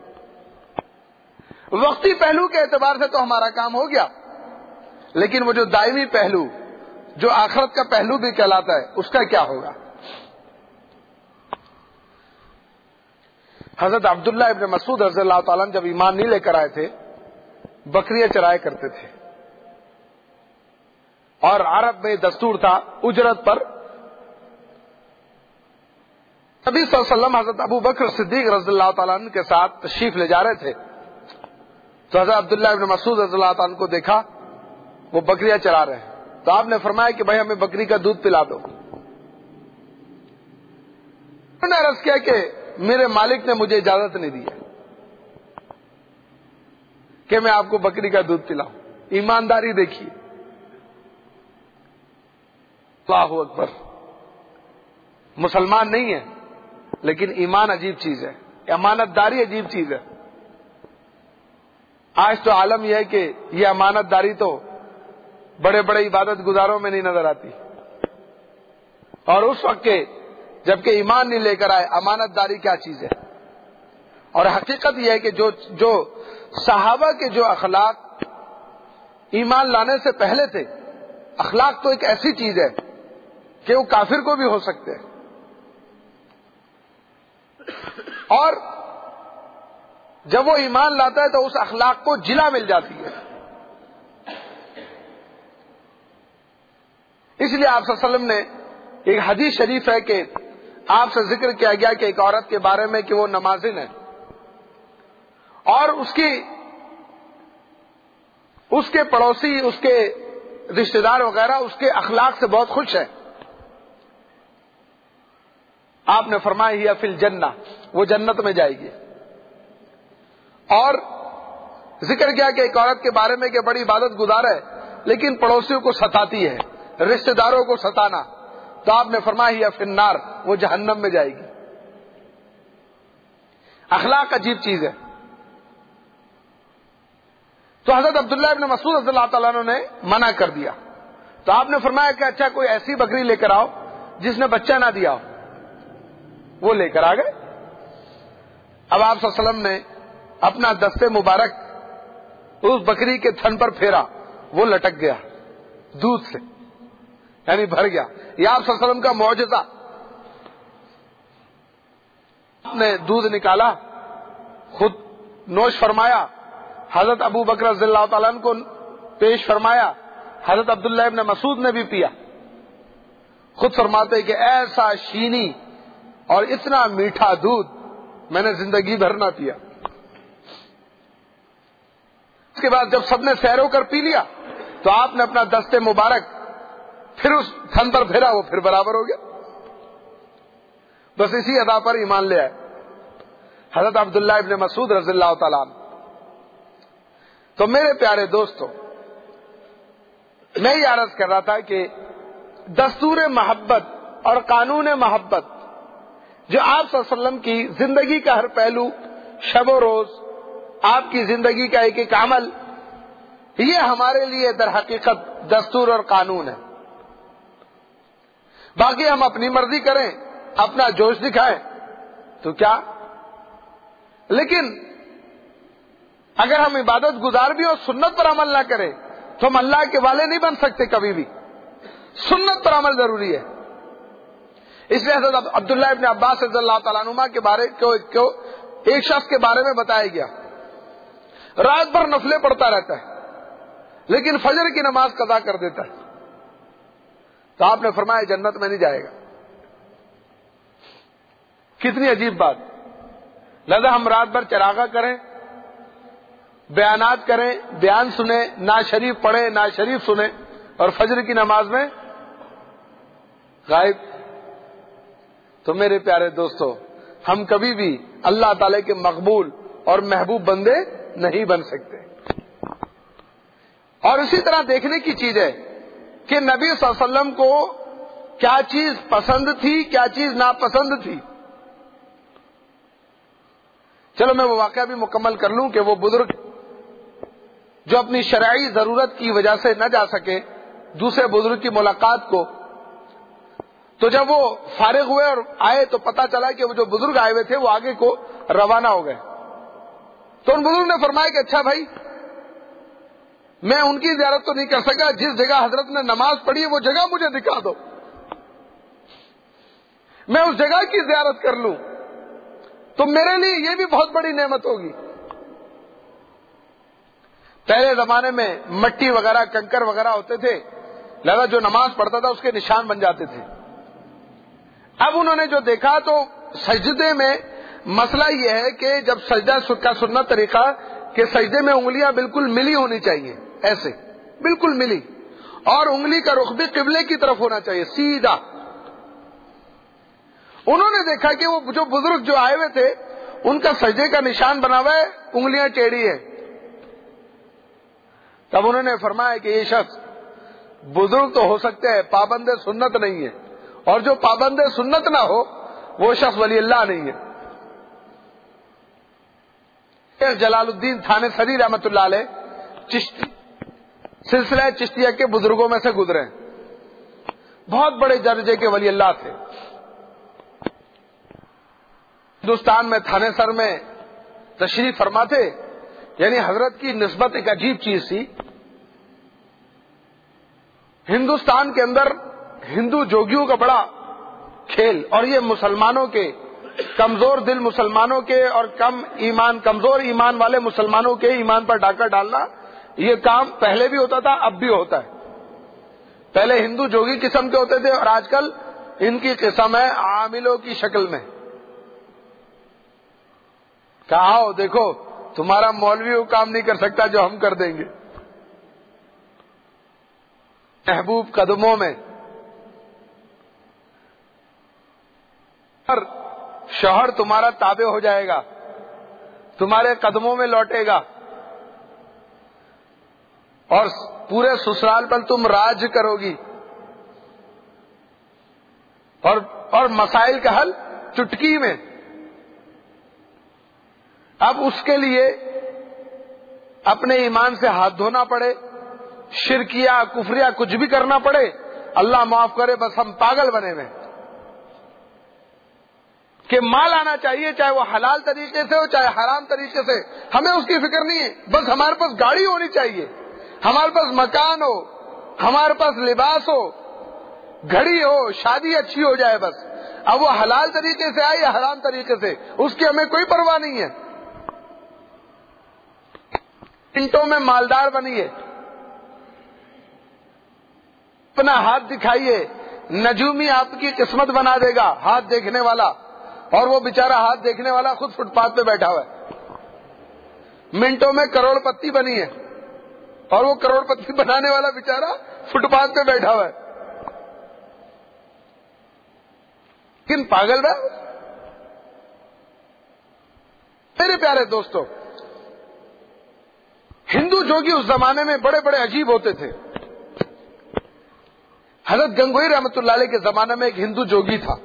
وقتی پہلو کے اعتبار سے تو ہمارا کام ہو گیا, لیکن وہ جو دائمی پہلو جو آخرت کا پہلو بھی کہلاتا ہے, اس کا کیا ہوگا؟ حضرت عبداللہ ابن مسعود رضی اللہ تعالیٰ جب ایمان نہیں لے کر آئے تھے, بکریاں چرایا کرتے تھے, اور عرب میں دستور تھا اجرت پر. نبی صلی اللہ علیہ وسلم حضرت ابو بکر صدیق رضی اللہ تعالیٰ عنہ کے ساتھ تشریف لے جا رہے تھے, تو حضرت عبداللہ ابن مسعود رضی اللہ تعالیٰ عنہ کو دیکھا وہ بکریاں چرا رہے ہیں, تو آپ نے فرمایا کہ بھائی ہمیں بکری کا دودھ پلا دو. میں نے عرض کیا کہ میرے مالک نے مجھے اجازت نہیں دی کہ میں آپ کو بکری کا دودھ پلاؤں. ایمانداری دیکھیے, اللہ اکبر. مسلمان نہیں ہے لیکن ایمان عجیب چیز ہے, امانت داری عجیب چیز ہے. آج تو عالم یہ ہے کہ یہ امانت داری تو بڑے بڑے عبادت گزاروں میں نہیں نظر آتی, اور اس وقت کے جبکہ ایمان نہیں لے کر آئے امانت داری کیا چیز ہے. اور حقیقت یہ ہے کہ جو جو صحابہ کے جو اخلاق ایمان لانے سے پہلے تھے, اخلاق تو ایک ایسی چیز ہے کہ وہ کافر کو بھی ہو سکتے ہیں, اور جب وہ ایمان لاتا ہے تو اس اخلاق کو جلا مل جاتی ہے. اس لیے آپ صلی اللہ علیہ وسلم نے ایک حدیث شریف ہے کہ آپ سے ذکر کیا گیا کہ ایک عورت کے بارے میں کہ وہ نمازن ہے, اور اس کی اس کے پڑوسی, اس کے رشتہ دار وغیرہ اس کے اخلاق سے بہت خوش ہیں. آپ نے فرمایا ہی فی الجنہ, وہ جنت میں جائے گی. اور ذکر کیا کہ ایک عورت کے بارے میں کہ بڑی عبادت گزار ہے لیکن پڑوسیوں کو ستاتی ہے, رشتہ داروں کو ستانا, تو آپ نے فرمایا ہی فی النار, وہ جہنم میں جائے گی. اخلاق عجیب چیز ہے. تو حضرت عبداللہ ابن مسعود رضی اللہ تعالیٰ عنہ نے منع کر دیا, تو آپ نے فرمایا کہ اچھا کوئی ایسی بکری لے کر آؤ جس نے بچہ نہ دیا ہو. وہ لے کر آ گئے. اب آپ صلی اللہ علیہ وسلم نے اپنا دست مبارک اس بکری کے تھن پر پھیرا, وہ لٹک گیا دودھ سے, یعنی بھر گیا. یہ آپ صلی اللہ علیہ وسلم کا معجزہ. آپ نے دودھ نکالا, خود نوش فرمایا, حضرت ابو بکر رضی اللہ تعالیٰ عنہ کو پیش فرمایا, حضرت عبداللہ ابن مسعود نے بھی پیا. خود فرماتے کہ ایسا شینی اور اتنا میٹھا دودھ میں نے زندگی بھر نہ پیا. اس کے بعد جب سب نے سیر ہو کر پی لیا تو آپ نے اپنا دست مبارک پھر اس تھن پر پھیرا, وہ پھر برابر ہو گیا. بس اسی ادا پر ایمان لے آئے حضرت عبداللہ ابن مسعود رضی اللہ تعالیٰ عنہ. تو میرے پیارے دوستو, میں یہ عرض کر رہا تھا کہ دستور محبت اور قانون محبت جو آپ صلی اللہ علیہ وسلم کی زندگی کا ہر پہلو, شب و روز آپ کی زندگی کا ایک ایک عمل, یہ ہمارے لیے در حقیقت دستور اور قانون ہے. باقی ہم اپنی مرضی کریں, اپنا جوش دکھائیں تو کیا, لیکن اگر ہم عبادت گزار بھی اور سنت پر عمل نہ کریں تو ہم اللہ کے والے نہیں بن سکتے کبھی بھی. سنت پر عمل ضروری ہے. اس لیے حضرت عبداللہ ابن عباس رضی اللہ تعالیٰ عنہما کے بارے کو ایک شخص کے بارے میں بتایا گیا رات بھر نفلیں پڑھتا رہتا ہے لیکن فجر کی نماز قضا کر دیتا ہے. تو آپ نے فرمایا جنت میں نہیں جائے گا. کتنی عجیب بات. لہذا ہم رات بھر چراغا کریں, بیانات کریں, بیان سنیں, نعت شریف پڑھیں, نعت شریف سنیں, اور فجر کی نماز میں غائب. تو میرے پیارے دوستو, ہم کبھی بھی اللہ تعالی کے مقبول اور محبوب بندے نہیں بن سکتے. اور اسی طرح دیکھنے کی چیز ہے کہ نبی صلی اللہ علیہ وسلم کو کیا چیز پسند تھی, کیا چیز ناپسند تھی. چلو میں وہ واقعہ بھی مکمل کر لوں کہ وہ بزرگ جو اپنی شرعی ضرورت کی وجہ سے نہ جا سکے دوسرے بزرگ کی ملاقات کو, تو جب وہ فارغ ہوئے اور آئے تو پتا چلا کہ وہ جو بزرگ آئے ہوئے تھے وہ آگے کو روانہ ہو گئے. تو ان بزرگ نے فرمایا کہ اچھا بھائی, میں ان کی زیارت تو نہیں کر سکا, جس جگہ حضرت نے نماز پڑھی ہے وہ جگہ مجھے دکھا دو, میں اس جگہ کی زیارت کر لوں تو میرے لیے یہ بھی بہت بڑی نعمت ہوگی. پہلے زمانے میں مٹی وغیرہ کنکر وغیرہ ہوتے تھے, لہذا جو نماز پڑھتا تھا اس کے نشان بن جاتے تھے. اب انہوں نے جو دیکھا تو سجدے میں مسئلہ یہ ہے کہ جب سجدہ کا سنت طریقہ کہ سجدے میں انگلیاں بالکل ملی ہونی چاہیے, ایسے بالکل ملی, اور انگلی کا رخ بھی قبلے کی طرف ہونا چاہیے سیدھا. انہوں نے دیکھا کہ وہ جو بزرگ جو آئے ہوئے تھے ان کا سجدے کا نشان بنا ہوا ہے, انگلیاں ٹیڑھی ہیں. تب انہوں نے فرمایا کہ یہ شخص بزرگ تو ہو سکتے ہیں, پابند سنت نہیں ہے, اور جو پابند سنت نہ ہو وہ شخص ولی اللہ نہیں ہے. جلال الدین تھانے سری رحمت اللہ علیہ چشتی سلسلہ چشتیہ کے بزرگوں میں سے گزرے, بہت بڑے درجے کے ولی اللہ تھے. ہندوستان میں تھانے سر میں تشریف فرما تھے, یعنی حضرت کی نسبت ایک عجیب چیز تھی. ہندوستان کے اندر ہندو جوگیوں کا بڑا کھیل, اور یہ مسلمانوں کے کمزور دل مسلمانوں کے اور کم ایمان کمزور ایمان والے مسلمانوں کے ایمان پر ڈاکہ ڈالنا, یہ کام پہلے بھی ہوتا تھا, اب بھی ہوتا ہے. پہلے ہندو جوگی قسم کے ہوتے تھے اور آج کل ان کی قسم ہے عاملوں کی شکل میں. کہا ہو دیکھو تمہارا مولوی وہ کام نہیں کر سکتا جو ہم کر دیں گے. محبوب قدموں میں شوہر تمہارا تابع ہو جائے گا, تمہارے قدموں میں لوٹے گا, اور پورے سسرال پر تم راج کرو گی, اور اور مسائل کا حل چٹکی میں. اب اس کے لیے اپنے ایمان سے ہاتھ دھونا پڑے, شرکیہ کفریہ کچھ بھی کرنا پڑے, اللہ معاف کرے, بس ہم پاگل بنے ہوئے کہ مال آنا چاہیے, چاہے وہ حلال طریقے سے ہو چاہے حرام طریقے سے, ہمیں اس کی فکر نہیں ہے. بس ہمارے پاس گاڑی ہونی چاہیے, ہمارے پاس مکان ہو, ہمارے پاس لباس ہو, گھڑی ہو, شادی اچھی ہو جائے بس. اب وہ حلال طریقے سے آئے یا حرام طریقے سے, اس کی ہمیں کوئی پرواہ نہیں ہے. منٹوں میں مالدار بنیے, اپنا ہاتھ دکھائیے, نجومی آپ کی قسمت بنا دے گا, ہاتھ دیکھنے والا, اور وہ بیچارہ ہاتھ دیکھنے والا خود فٹ پاتھ پہ بیٹھا ہوا ہے. منٹوں میں کروڑ پتی بنی ہے, اور وہ کروڑ پتی بنانے والا بیچارہ فٹ پاتھ پہ بیٹھا ہوا ہے. کن پاگل ہے میرے پیارے دوستو. ہندو جوگی اس زمانے میں بڑے بڑے عجیب ہوتے تھے. حضرت گنگوئی رحمت اللہ علیہ کے زمانے میں ایک ہندو جوگی تھا,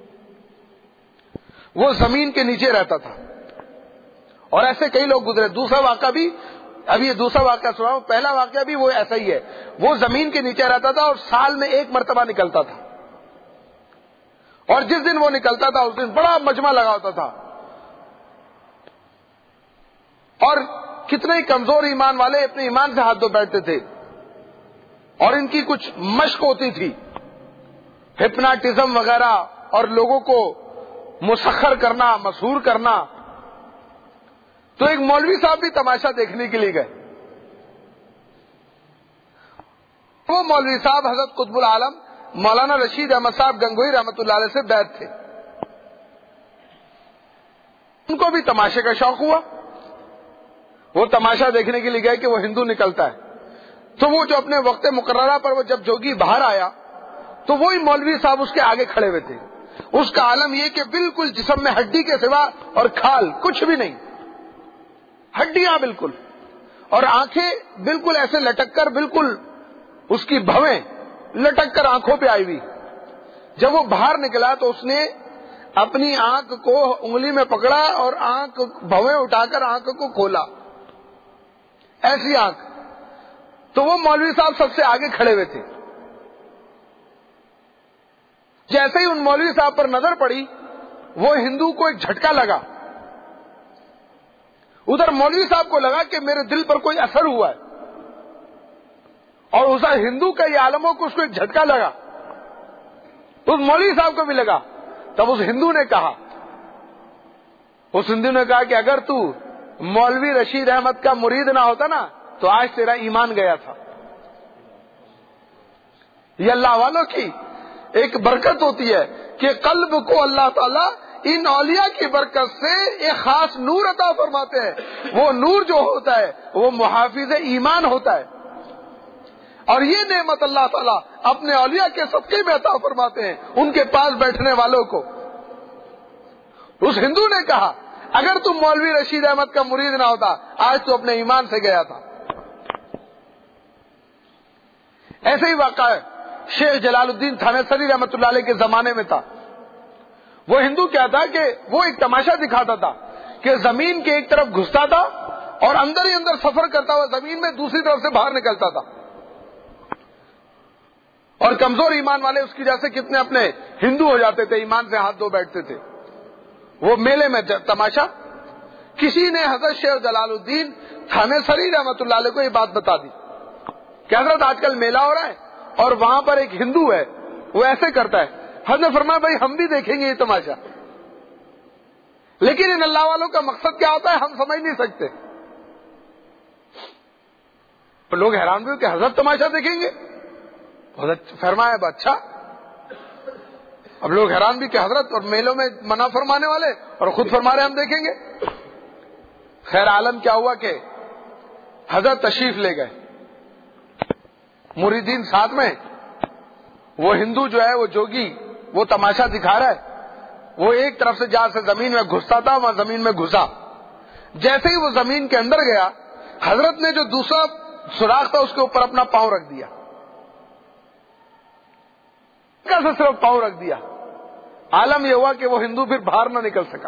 وہ زمین کے نیچے رہتا تھا, اور ایسے کئی لوگ گزرے. دوسرا واقعہ بھی, ابھی یہ دوسرا واقعہ سنا ہوں, پہلا واقعہ بھی وہ ایسا ہی ہے. وہ زمین کے نیچے رہتا تھا اور سال میں ایک مرتبہ نکلتا تھا, اور جس دن وہ نکلتا تھا اس دن بڑا مجمع لگا ہوتا تھا, اور کتنے ہی کمزور ایمان والے اپنے ایمان سے ہاتھ دھو بیٹھتے تھے, اور ان کی کچھ مشق ہوتی تھی، ہپناٹزم وغیرہ، اور لوگوں کو مسخر کرنا، مسحور کرنا. تو ایک مولوی صاحب بھی تماشا دیکھنے کے لیے گئے. وہ مولوی صاحب حضرت قطب العالم مولانا رشید احمد صاحب گنگوئی رحمۃ اللہ علیہ سے بیعت تھے. ان کو بھی تماشے کا شوق ہوا. وہ تماشا دیکھنے کے لیے گئے کہ وہ ہندو نکلتا ہے. تو وہ جو اپنے وقت مقررہ پر وہ جب جوگی باہر آیا تو وہی مولوی صاحب اس کے آگے کھڑے ہوئے تھے. اس کا عالم یہ کہ بالکل جسم میں ہڈی کے سوا اور کھال کچھ بھی نہیں، ہڈیاں بالکل، اور آنکھیں بالکل ایسے لٹک کر، بالکل اس کی بھویں لٹک کر آنکھوں پہ آئی ہوئی. جب وہ باہر نکلا تو اس نے اپنی آنکھ کو انگلی میں پکڑا اور آنکھ بھویں اٹھا کر آنکھ کو کھولا، ایسی آنکھ. تو وہ مولوی صاحب سب سے آگے کھڑے ہوئے تھے. جیسے ہی ان مولوی صاحب پر نظر پڑی وہ ہندو کو ایک جھٹکا لگا. ادھر مولوی صاحب کو لگا کہ میرے دل پر کوئی اثر ہوا ہے، اور اس ہندو کا یہ عالم ہو کہ اس کو ایک جھٹکا لگا. اس مولوی صاحب کو بھی لگا. تب اس ہندو نے کہا اس ہندو نے کہا کہ اگر تو مولوی رشید احمد کا مرید نہ ہوتا نا تو آج تیرا ایمان گیا تھا. یہ اللہ والوں کی ایک برکت ہوتی ہے کہ قلب کو اللہ تعالیٰ ان اولیاء کی برکت سے ایک خاص نور عطا فرماتے ہیں. وہ نور جو ہوتا ہے وہ محافظ ایمان ہوتا ہے، اور یہ نعمت اللہ تعالیٰ اپنے اولیاء کے صدقے میں عطا فرماتے ہیں ان کے پاس بیٹھنے والوں کو. اس ہندو نے کہا اگر تم مولوی رشید احمد کا مرید نہ ہوتا آج تو اپنے ایمان سے گیا تھا. ایسے ہی واقعہ ہے شیخ جلال الدین تھانیسری رحمۃ اللہ علیہ کے زمانے میں تھا. وہ ہندو کیا تھا کہ وہ ایک تماشا دکھاتا تھا کہ زمین کے ایک طرف گھستا تھا اور اندر ہی اندر سفر کرتا ہوا زمین میں دوسری طرف سے باہر نکلتا تھا. اور کمزور ایمان والے اس کی جیسے کتنے اپنے ہندو ہو جاتے تھے، ایمان سے ہاتھ دھو بیٹھتے تھے. وہ میلے میں تماشا. کسی نے حضرت شیخ جلال الدین تھانیسری رحمۃ اللہ علیہ کو یہ بات بتا دی کہ حضرت آج کل میلہ ہو رہا ہے اور وہاں پر ایک ہندو ہے وہ ایسے کرتا ہے. حضرت نے فرمایا بھائی ہم بھی دیکھیں گے یہ تماشا، لیکن ان اللہ والوں کا مقصد کیا ہوتا ہے ہم سمجھ نہیں سکتے. تو لوگ حیران بھی ہو کہ حضرت تماشا دیکھیں گے. حضرت فرمایا اچھا. اب لوگ حیران بھی کہ حضرت اور میلوں میں منع فرمانے والے اور خود فرما رہے ہم دیکھیں گے. خیر عالم کیا ہوا کہ حضرت تشریف لے گئے، مریدین ساتھ میں. وہ ہندو جو ہے وہ جوگی وہ تماشا دکھا رہا ہے. وہ ایک طرف سے جا سے زمین میں گھستا تھا، وہاں زمین میں گھسا. جیسے ہی وہ زمین کے اندر گیا حضرت نے جو دوسرا سوراخ تھا اس کے اوپر اپنا پاؤں رکھ دیا، کیسے صرف پاؤں رکھ دیا. عالم یہ ہوا کہ وہ ہندو پھر باہر نہ نکل سکا،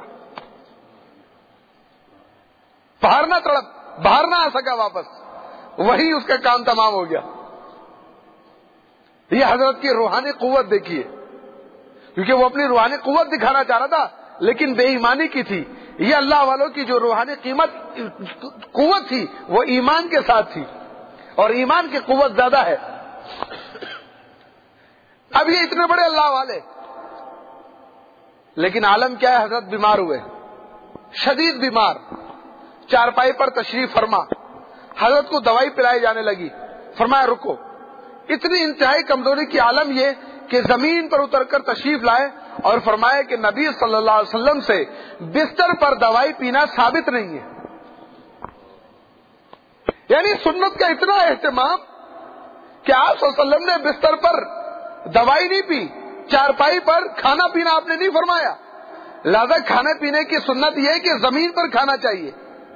باہر نہ تڑپ باہر نہ آ سکا واپس. وہی اس کا کام تمام ہو گیا. یہ حضرت کی روحانی قوت دیکھیے، کیونکہ وہ اپنی روحانی قوت دکھانا چاہ رہا تھا لیکن بے ایمانی کی تھی. یہ اللہ والوں کی جو روحانی قیمت قوت تھی وہ ایمان کے ساتھ تھی، اور ایمان کی قوت زیادہ ہے. اب یہ اتنے بڑے اللہ والے، لیکن عالم کیا ہے، حضرت بیمار ہوئے، شدید بیمار. چارپائی پر تشریف فرما، حضرت کو دوائی پلائی جانے لگی. فرمایا رکو. اتنی انتہائی کمزوری کی عالم یہ کہ زمین پر اتر کر تشریف لائے اور فرمایا کہ نبی صلی اللہ علیہ وسلم سے بستر پر دوائی پینا ثابت نہیں ہے. یعنی سنت کا اتنا اہتمام کہ آپ صلی اللہ علیہ وسلم نے بستر پر دوائی نہیں پی، چارپائی پر کھانا پینا آپ نے نہیں فرمایا. لہذا کھانے پینے کی سنت یہ ہے کہ زمین پر کھانا چاہیے،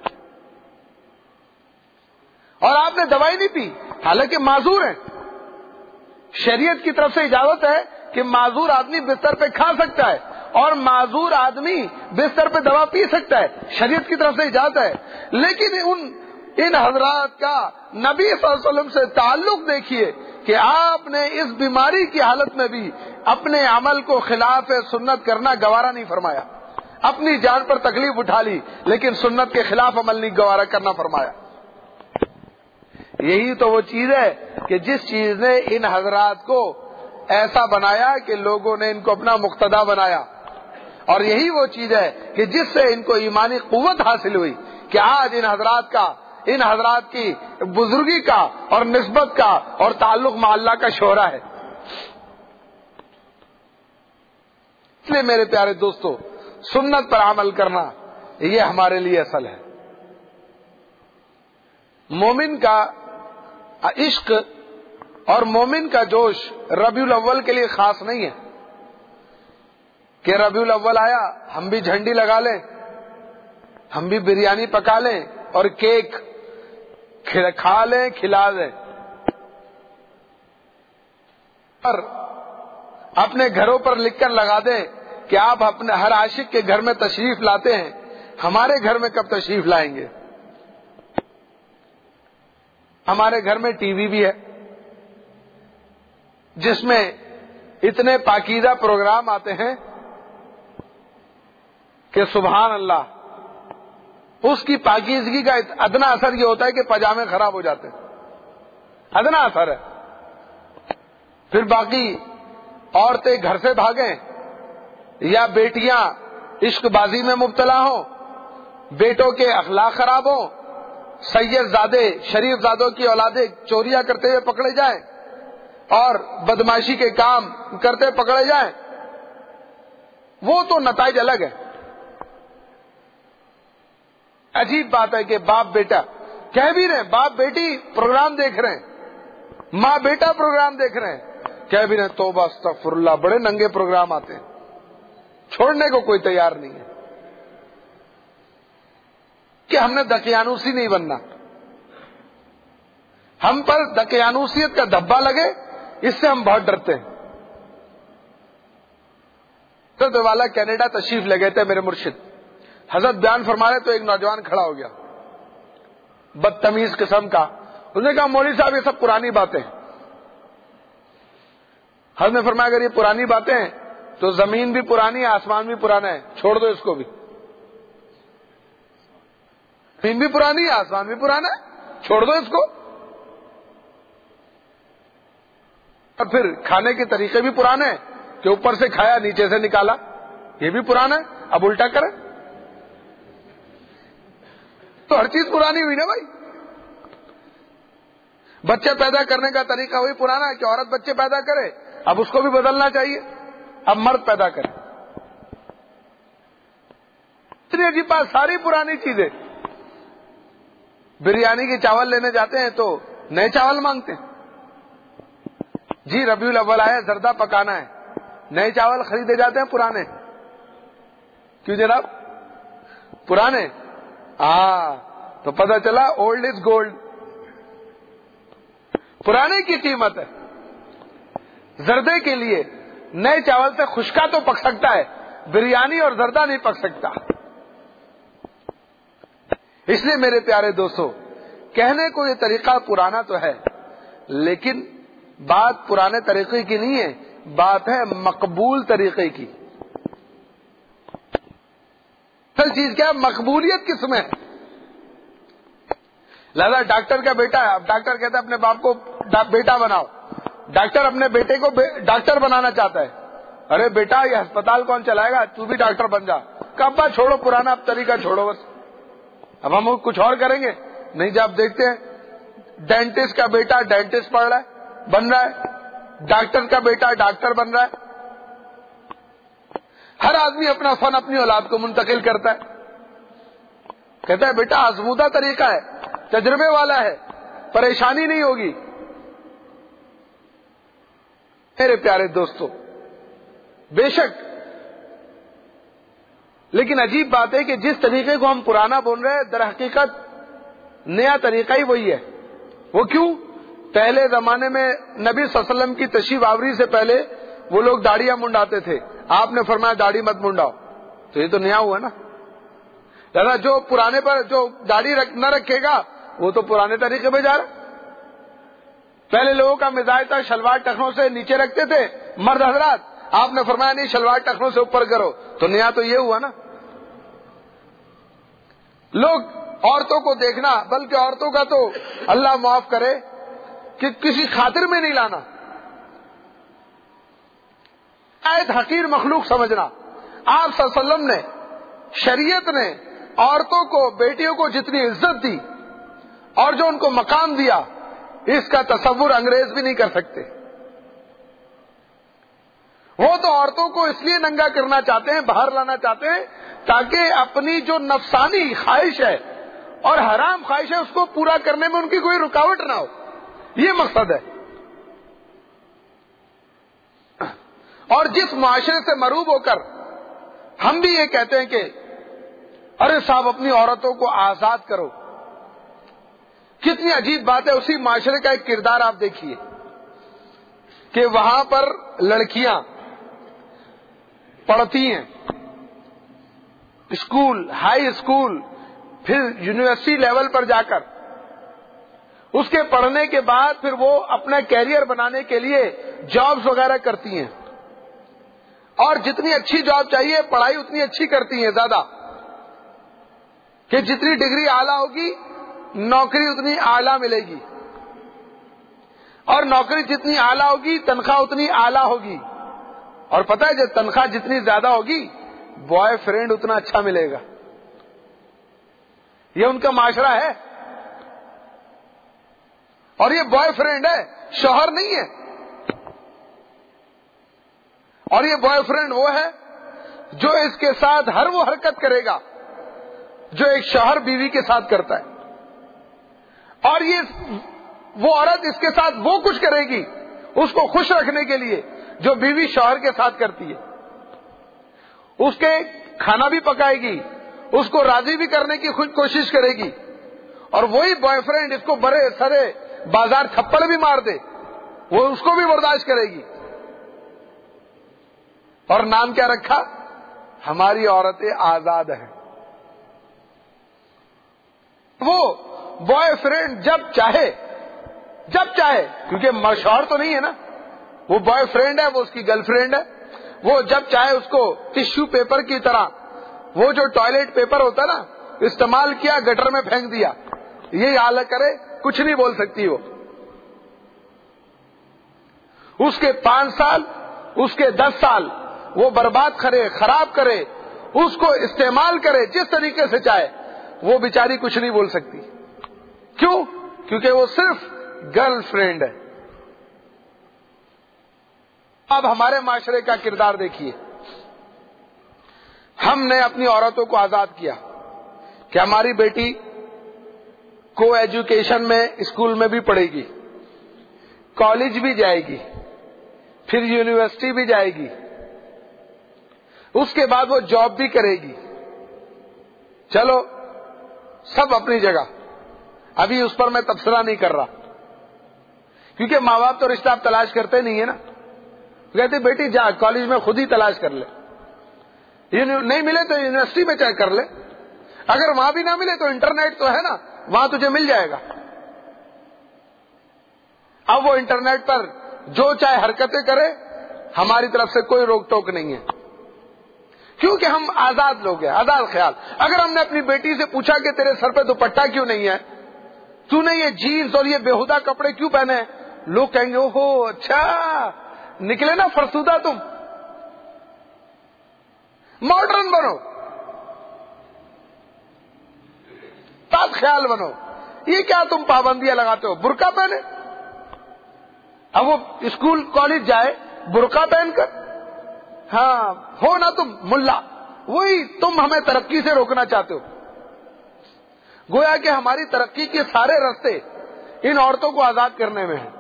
اور آپ نے دوائی نہیں پی. حالانکہ معذور ہیں، شریعت کی طرف سے اجازت ہے کہ معذور آدمی بستر پہ کھا سکتا ہے اور معذور آدمی بستر پہ دوا پی سکتا ہے، شریعت کی طرف سے اجازت ہے. لیکن ان ان حضرات کا نبی صلی اللہ علیہ وسلم سے تعلق دیکھیے کہ آپ نے اس بیماری کی حالت میں بھی اپنے عمل کو خلاف سنت کرنا گوارا نہیں فرمایا. اپنی جان پر تکلیف اٹھا لی لیکن سنت کے خلاف عمل نہیں گوارا کرنا فرمایا. یہی تو وہ چیز ہے کہ جس چیز نے ان حضرات کو ایسا بنایا کہ لوگوں نے ان کو اپنا مقتدا بنایا، اور یہی وہ چیز ہے کہ جس سے ان کو ایمانی قوت حاصل ہوئی کہ آج ان حضرات کا ان حضرات کی بزرگی کا اور نسبت کا اور تعلق مع اللہ کا شہرہ ہے۔ اس لیے میرے پیارے دوستو، سنت پر عمل کرنا یہ ہمارے لیے اصل ہے۔ مومن کا عشق اور مومن کا جوش ربیع الاول کے لیے خاص نہیں ہے کہ ربیع الاول آیا ہم بھی جھنڈی لگا لیں، ہم بھی بریانی پکا لیں اور کیک کھا لیں کھلا لیں، اور اپنے گھروں پر لکھ کر لگا دیں کہ آپ اپنے ہر عاشق کے گھر میں تشریف لاتے ہیں، ہمارے گھر میں کب تشریف لائیں گے؟ ہمارے گھر میں ٹی وی بھی ہے جس میں اتنے پاکیزہ پروگرام آتے ہیں کہ سبحان اللہ، اس کی پاکیزگی کا ادنا اثر یہ ہوتا ہے کہ پاجامے خراب ہو جاتے ہیں، ادنا اثر ہے۔ پھر باقی عورتیں گھر سے بھاگیں یا بیٹیاں عشق بازی میں مبتلا ہوں، بیٹوں کے اخلاق خراب ہوں، سید زادے شریف زادوں کی اولادیں چوریاں کرتے ہوئے پکڑے جائیں اور بدماشی کے کام کرتے پکڑے جائیں، وہ تو نتائج الگ ہے۔ عجیب بات ہے کہ باپ بیٹا کہہ بھی رہے ہیں، باپ بیٹی پروگرام دیکھ رہے ہیں، ماں بیٹا پروگرام دیکھ رہے ہیں، کہہ بھی رہے ہیں توبہ استغفر اللہ، بڑے ننگے پروگرام آتے ہیں، چھوڑنے کو کوئی تیار نہیں ہے کہ ہم نے دقیانوسی نہیں بننا، ہم پر دقیانوسیت کا دھبا لگے اس سے ہم بہت ڈرتے ہیں۔ حضرت والا کینیڈا تشریف لے گئے تھے میرے مرشد، حضرت بیان فرما رہے تو ایک نوجوان کھڑا ہو گیا بدتمیز قسم کا، اس نے کہا مولوی صاحب یہ سب پرانی باتیں ہیں۔ حضرت نے فرمایا اگر یہ پرانی باتیں ہیں تو زمین بھی پرانی ہے، آسمان بھی پرانا ہے، چھوڑ دو اس کو بھی، زمین بھی پرانی ہے، آسمان بھی پرانا ہے، چھوڑ دو اس کو۔ اور پھر کھانے کے طریقے بھی پرانے ہیں کہ اوپر سے کھایا نیچے سے نکالا، یہ بھی پرانا ہے، اب الٹا کریں تو ہر چیز پرانی ہوئی نا بھائی۔ بچے پیدا کرنے کا طریقہ وہی پرانا ہے کہ عورت بچے پیدا کرے، اب اس کو بھی بدلنا چاہیے، اب مرد پیدا کرے۔ اتنی عجیب بات، ساری پرانی چیزیں۔ بریانی کے چاول لینے جاتے ہیں تو نئے چاول مانگتے ہیں، جی ربیع الاول آیا زردہ پکانا ہے، نئے چاول خریدے جاتے ہیں پرانے، کیوں جناب پرانے؟ ہاں تو پتہ چلا اولڈ از گولڈ، پرانے کی قیمت ہے۔ زردے کے لیے نئے چاول سے خشکا تو پک سکتا ہے، بریانی اور زردہ نہیں پک سکتا۔ اس لیے میرے پیارے دوستو، کہنے کو یہ طریقہ پرانا تو ہے لیکن بات پرانے طریقے کی نہیں ہے، بات ہے مقبول طریقے کی۔ اصل چیز کیا ہے؟ مقبولیت کس میں ہے؟ لہذا ڈاکٹر کا بیٹا ہے، اب ڈاکٹر کہتا ہے اپنے باپ کو بیٹا بناؤ، ڈاکٹر اپنے بیٹے کو ڈاکٹر بنانا چاہتا ہے، ارے بیٹا یہ ہسپتال کون چلائے گا، تو بھی ڈاکٹر بن جا۔ کبا چھوڑو پرانا، اب طریقہ چھوڑو بس، اب ہم کچھ اور کریں گے نہیں۔ جب دیکھتے ہیں ڈینٹسٹ کا بیٹا ڈینٹسٹ پڑھ رہا ہے بن رہا ہے، ڈاکٹر کا بیٹا ڈاکٹر بن رہا ہے۔ ہر آدمی اپنا فن اپنی اولاد کو منتقل کرتا ہے، کہتا ہے بیٹا آزمودہ طریقہ ہے، تجربے والا ہے، پریشانی نہیں ہوگی۔ میرے پیارے دوستو، بے شک لیکن عجیب بات ہے کہ جس طریقے کو ہم پرانا بول رہے ہیں در حقیقت نیا طریقہ ہی وہی ہے۔ وہ کیوں؟ پہلے زمانے میں نبی صلی اللہ علیہ وسلم کی تشریف آوری سے پہلے وہ لوگ داڑیاں منڈاتے تھے، آپ نے فرمایا داڑھی مت منڈاؤ، تو یہ تو نیا ہوا نا۔ لہذا جو پرانے پر جو داڑھی نہ رکھے گا وہ تو پرانے طریقے پہ جا رہا۔ پہلے لوگوں کا مزاج تھا شلوار ٹخنوں سے نیچے رکھتے تھے مرد حضرات، آپ نے فرمایا نہیں شلوار ٹخنوں سے اوپر کرو، تو نیا تو یہ ہوا نا۔ لوگ عورتوں کو دیکھنا، بلکہ عورتوں کا تو اللہ معاف کرے، کہ کسی خاطر میں نہیں لانا. ایت حقیر مخلوق سمجھنا. آپ صلی اللہ علیہ وسلم نے، شریعت نے عورتوں کو، بیٹیوں کو جتنی عزت دی اور جو ان کو مقام دیا، اس کا تصور انگریز بھی نہیں کر سکتے. وہ تو عورتوں کو اس لیے ننگا کرنا چاہتے ہیں، باہر لانا چاہتے ہیں، تاکہ اپنی جو نفسانی خواہش ہے اور حرام خواہش ہے اس کو پورا کرنے میں ان کی کوئی رکاوٹ نہ ہو. یہ مقصد ہے. اور جس معاشرے سے مروب ہو کر ہم بھی یہ کہتے ہیں کہ ارے صاحب اپنی عورتوں کو آزاد کرو، کتنی عجیب بات ہے. اسی معاشرے کا ایک کردار آپ دیکھیے کہ وہاں پر لڑکیاں پڑھتی ہیں، اسکول، ہائی اسکول، پھر یونیورسٹی لیول پر جا کر اس کے پڑھنے کے بعد پھر وہ اپنا کیریئر بنانے کے لیے جابز وغیرہ کرتی ہیں، اور جتنی اچھی جاب چاہیے پڑھائی اتنی اچھی کرتی ہیں زیادہ، کہ جتنی ڈگری اعلیٰ ہوگی نوکری اتنی اعلیٰ ملے گی، اور نوکری جتنی اعلیٰ ہوگی تنخواہ اتنی اعلیٰ ہوگی. اور پتہ ہے جب تنخواہ جتنی زیادہ ہوگی بوائے فرینڈ اتنا اچھا ملے گا. یہ ان کا معاشرہ ہے. اور یہ بوائے فرینڈ ہے، شوہر نہیں ہے. اور یہ بوائے فرینڈ وہ ہے جو اس کے ساتھ ہر وہ حرکت کرے گا جو ایک شوہر بیوی کے ساتھ کرتا ہے، اور یہ وہ عورت اس کے ساتھ وہ کچھ کرے گی اس کو خوش رکھنے کے لیے جو بیوی شوہر کے ساتھ کرتی ہے. اس کے کھانا بھی پکائے گی، اس کو راضی بھی کرنے کی خود کوشش کرے گی، اور وہی بوائے فرینڈ اس کو برے سرے بازار تھپڑ بھی مار دے وہ اس کو بھی برداشت کرے گی. اور نام کیا رکھا؟ ہماری عورتیں آزاد ہیں. وہ بوائے فرینڈ جب چاہے جب چاہے کیونکہ شوہر تو نہیں ہے نا، وہ بوائے فرینڈ ہے، وہ اس کی گرل فرینڈ ہے، وہ جب چاہے اس کو ٹشو پیپر کی طرح، وہ جو ٹوائلٹ پیپر ہوتا ہے نا، استعمال کیا گٹر میں پھینک دیا، یہی حال کرے، کچھ نہیں بول سکتی. وہ اس کے پانچ سال اس کے دس سال وہ برباد کرے، خراب کرے، اس کو استعمال کرے جس طریقے سے چاہے، وہ بیچاری کچھ نہیں بول سکتی. کیوں؟ کیونکہ وہ صرف گرل فرینڈ ہے. اب ہمارے معاشرے کا کردار دیکھیے. ہم نے اپنی عورتوں کو آزاد کیا کہ ہماری بیٹی کو ایجوکیشن میں اسکول میں بھی پڑھے گی، کالج بھی جائے گی، پھر یونیورسٹی بھی جائے گی، اس کے بعد وہ جاب بھی کرے گی. چلو سب اپنی جگہ، ابھی اس پر میں تبصرہ نہیں کر رہا، کیونکہ ماں باپ تو رشتہ آپ تلاش کرتے نہیں ہے نا. کہتے بیٹی جا کالج میں خود ہی تلاش کر لے، نہیں ملے تو یونیورسٹی میں چیک کر لے، اگر وہاں بھی نہ ملے تو انٹرنیٹ تو ہے نا، وہاں تجھے مل جائے گا. اب وہ انٹرنیٹ پر جو چاہے حرکتیں کرے، ہماری طرف سے کوئی روک ٹوک نہیں ہے، کیونکہ ہم آزاد لوگ ہیں، آزاد خیال. اگر ہم نے اپنی بیٹی سے پوچھا کہ تیرے سر پہ دوپٹہ کیوں نہیں ہے، تو نے یہ جینز اور یہ بےہودہ کپڑے کیوں پہنے ہیں، لوگ کہیں گے اوہو اچھا نکلے نا فرسودہ، تم ماڈرن بنو، تاز خیال بنو، یہ کیا تم پابندیاں لگاتے ہو، برقع پہنے. اب وہ اسکول کالج جائے برقع پہن کر، ہاں ہو نا تم ملا، وہی تم ہمیں ترقی سے روکنا چاہتے ہو. گویا کہ ہماری ترقی کے سارے راستے ان عورتوں کو آزاد کرنے میں ہیں.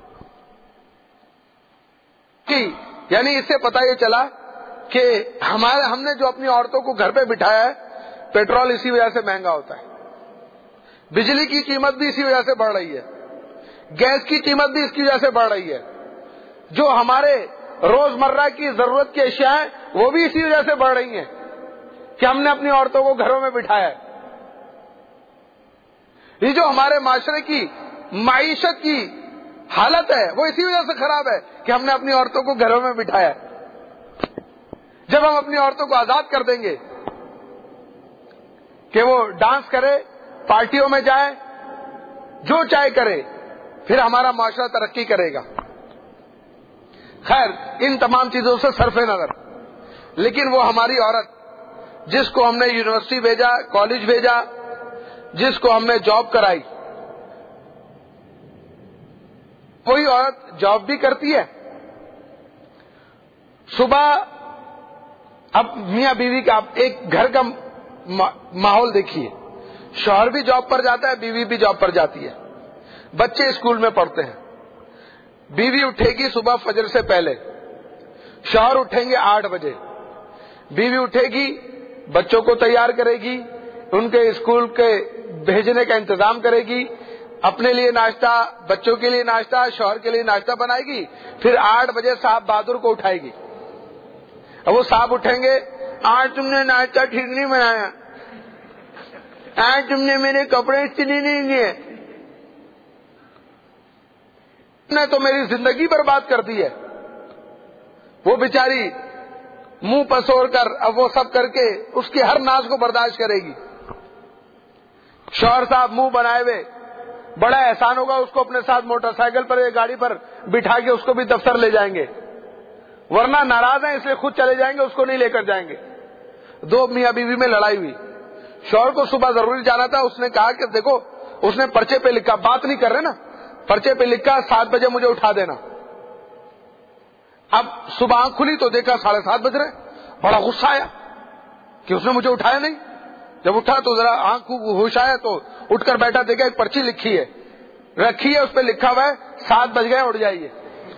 یعنی اس سے پتہ یہ چلا کہ ہمارے ہم نے جو اپنی عورتوں کو گھر پہ بٹھایا ہے، پیٹرول اسی وجہ سے مہنگا ہوتا ہے، بجلی کی قیمت بھی اسی وجہ سے بڑھ رہی ہے، گیس کی قیمت بھی اس کی وجہ سے بڑھ رہی ہے، جو ہمارے روزمرہ کی ضرورت کی اشیاء ہیں وہ بھی اسی وجہ سے بڑھ رہی ہیں کہ ہم نے اپنی عورتوں کو گھروں میں بٹھایا ہے. یہ جو ہمارے معاشرے کی معیشت کی حالت ہے وہ اسی وجہ سے خراب ہے کہ ہم نے اپنی عورتوں کو گھروں میں بٹھایا ہے. جب ہم اپنی عورتوں کو آزاد کر دیں گے کہ وہ ڈانس کرے، پارٹیوں میں جائے، جو چاہے کرے، پھر ہمارا معاشرہ ترقی کرے گا. خیر ان تمام چیزوں سے صرف نظر، لیکن وہ ہماری عورت جس کو ہم نے یونیورسٹی بھیجا، کالج بھیجا، جس کو ہم نے جاب کرائی، وہی عورت جاب بھی کرتی ہے. صبح اب میاں بیوی کا آپ ایک گھر کا ماحول دیکھیے، شوہر بھی جاب پر جاتا ہے، بیوی بھی جاب پر جاتی ہے، بچے اسکول میں پڑھتے ہیں. بیوی اٹھے گی صبح فجر سے پہلے، شوہر اٹھیں گے آٹھ بجے. بیوی اٹھے گی، بچوں کو تیار کرے گی، ان کے اسکول کے بھیجنے کا انتظام کرے گی، اپنے لیے ناشتہ، بچوں کے لیے ناشتہ، شوہر کے لیے ناشتہ بنائے گی. پھر آٹھ بجے صاحب بہادر کو اٹھائے گی. اب وہ صاحب اٹھیں گے، آج تم نے ناشتہ ٹھیک نہیں بنایا، آج تم نے میرے کپڑے استری نہیں کیے، نے تو میری زندگی برباد کر دی ہے. وہ بیچاری منہ پسور کر اب وہ سب کر کے اس کی ہر ناز کو برداشت کرے گی. شوہر صاحب منہ بنائے ہوئے، بڑا احسان ہوگا اس کو اپنے ساتھ موٹر سائیکل پر یا گاڑی پر بٹھا کے اس کو بھی دفتر لے جائیں گے، ورنہ ناراض ہیں اس لیے خود چلے جائیں گے، اس کو نہیں لے کر جائیں گے. دو میاں بیوی میں لڑائی ہوئی، شوہر کو صبح ضروری جانا تھا، اس نے کہا کہ دیکھو، اس نے پرچے پہ لکھا، بات نہیں کر رہے نا، پرچے پہ لکھا سات بجے مجھے اٹھا دینا. اب صبح آنکھ کھلی تو دیکھا ساڑھے سات بج رہے. بڑا غصہ آیا کہ اس نے مجھے اٹھایا نہیں. جب اٹھا تو ذرا آنکھ ہوش آیا تو اٹھ کر بیٹھا، دیکھا ایک پرچی لکھی ہے، رکھی ہے، اس پہ لکھا ہوا ہے سات بج گئے اٹھ جائیے.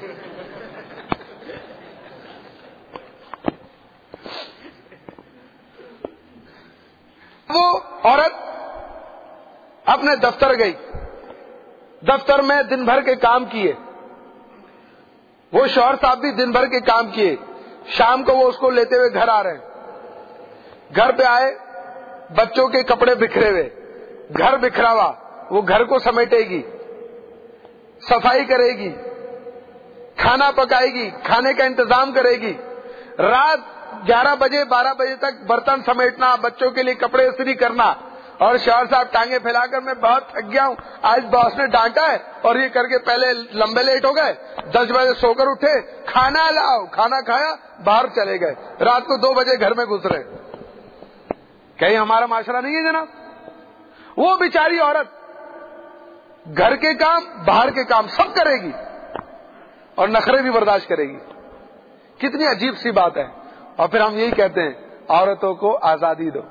وہ عورت اپنے دفتر گئی، دفتر میں دن بھر کے کام کیے، وہ شوہر صاحب بھی دن بھر کے کام کیے. شام کو وہ اس کو لیتے ہوئے گھر آ رہے ہیں. گھر پہ آئے، بچوں کے کپڑے بکھرے ہوئے، گھر بکھرا ہوا، وہ گھر کو سمیٹے گی، صفائی کرے گی، کھانا پکائے گی، کھانے کا انتظام کرے گی. رات گیارہ بجے بارہ بجے تک برتن سمیٹنا، بچوں کے لیے کپڑے استری کرنا، اور شوہر صاحب ٹانگیں پھیلا کر میں بہت تھک گیا ہوں، آج باس نے ڈانٹا ہے، اور یہ کر کے پہلے لمبے لیٹ ہو گئے، دس بجے سو کر اٹھے، کھانا لاؤ، کھانا کھایا، باہر چلے گئے، رات کو دو بجے گھر میں گزرے. کہیں ہمارا معاشرہ نہیں ہے جناب؟ وہ بیچاری عورت گھر کے کام، باہر کے کام سب کرے گی اور نخرے بھی برداشت کرے گی. کتنی عجیب سی بات ہے. اور پھر ہم یہی کہتے ہیں عورتوں کو آزادی دو.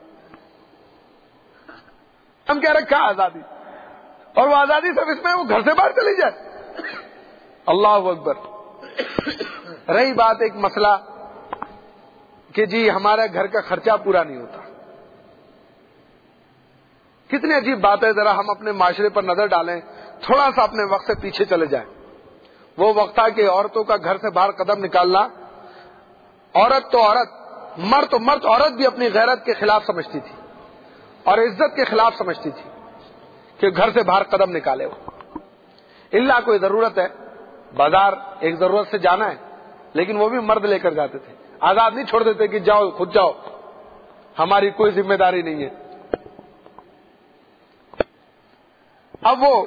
ہم کہہ رکھا آزادی، اور وہ آزادی صرف اس میں وہ گھر سے باہر چلی جائے. اللہ اکبر. رہی بات ایک مسئلہ کہ جی ہمارے گھر کا خرچہ پورا نہیں ہوتا. کتنی عجیب بات ہے. ذرا ہم اپنے معاشرے پر نظر ڈالیں، تھوڑا سا اپنے وقت سے پیچھے چلے جائیں. وہ وقت تھا کہ عورتوں کا گھر سے باہر قدم نکالنا، عورت تو عورت، مرد تو مرد، عورت بھی اپنی غیرت کے خلاف سمجھتی تھی اور عزت کے خلاف سمجھتی تھی کہ گھر سے باہر قدم نکالے. وہ اللہ کوئی ضرورت ہے، بازار ایک ضرورت سے جانا ہے، لیکن وہ بھی مرد لے کر جاتے تھے، آزاد نہیں چھوڑ دیتے کہ جاؤ خود جاؤ، ہماری کوئی ذمہ داری نہیں ہے. اب وہ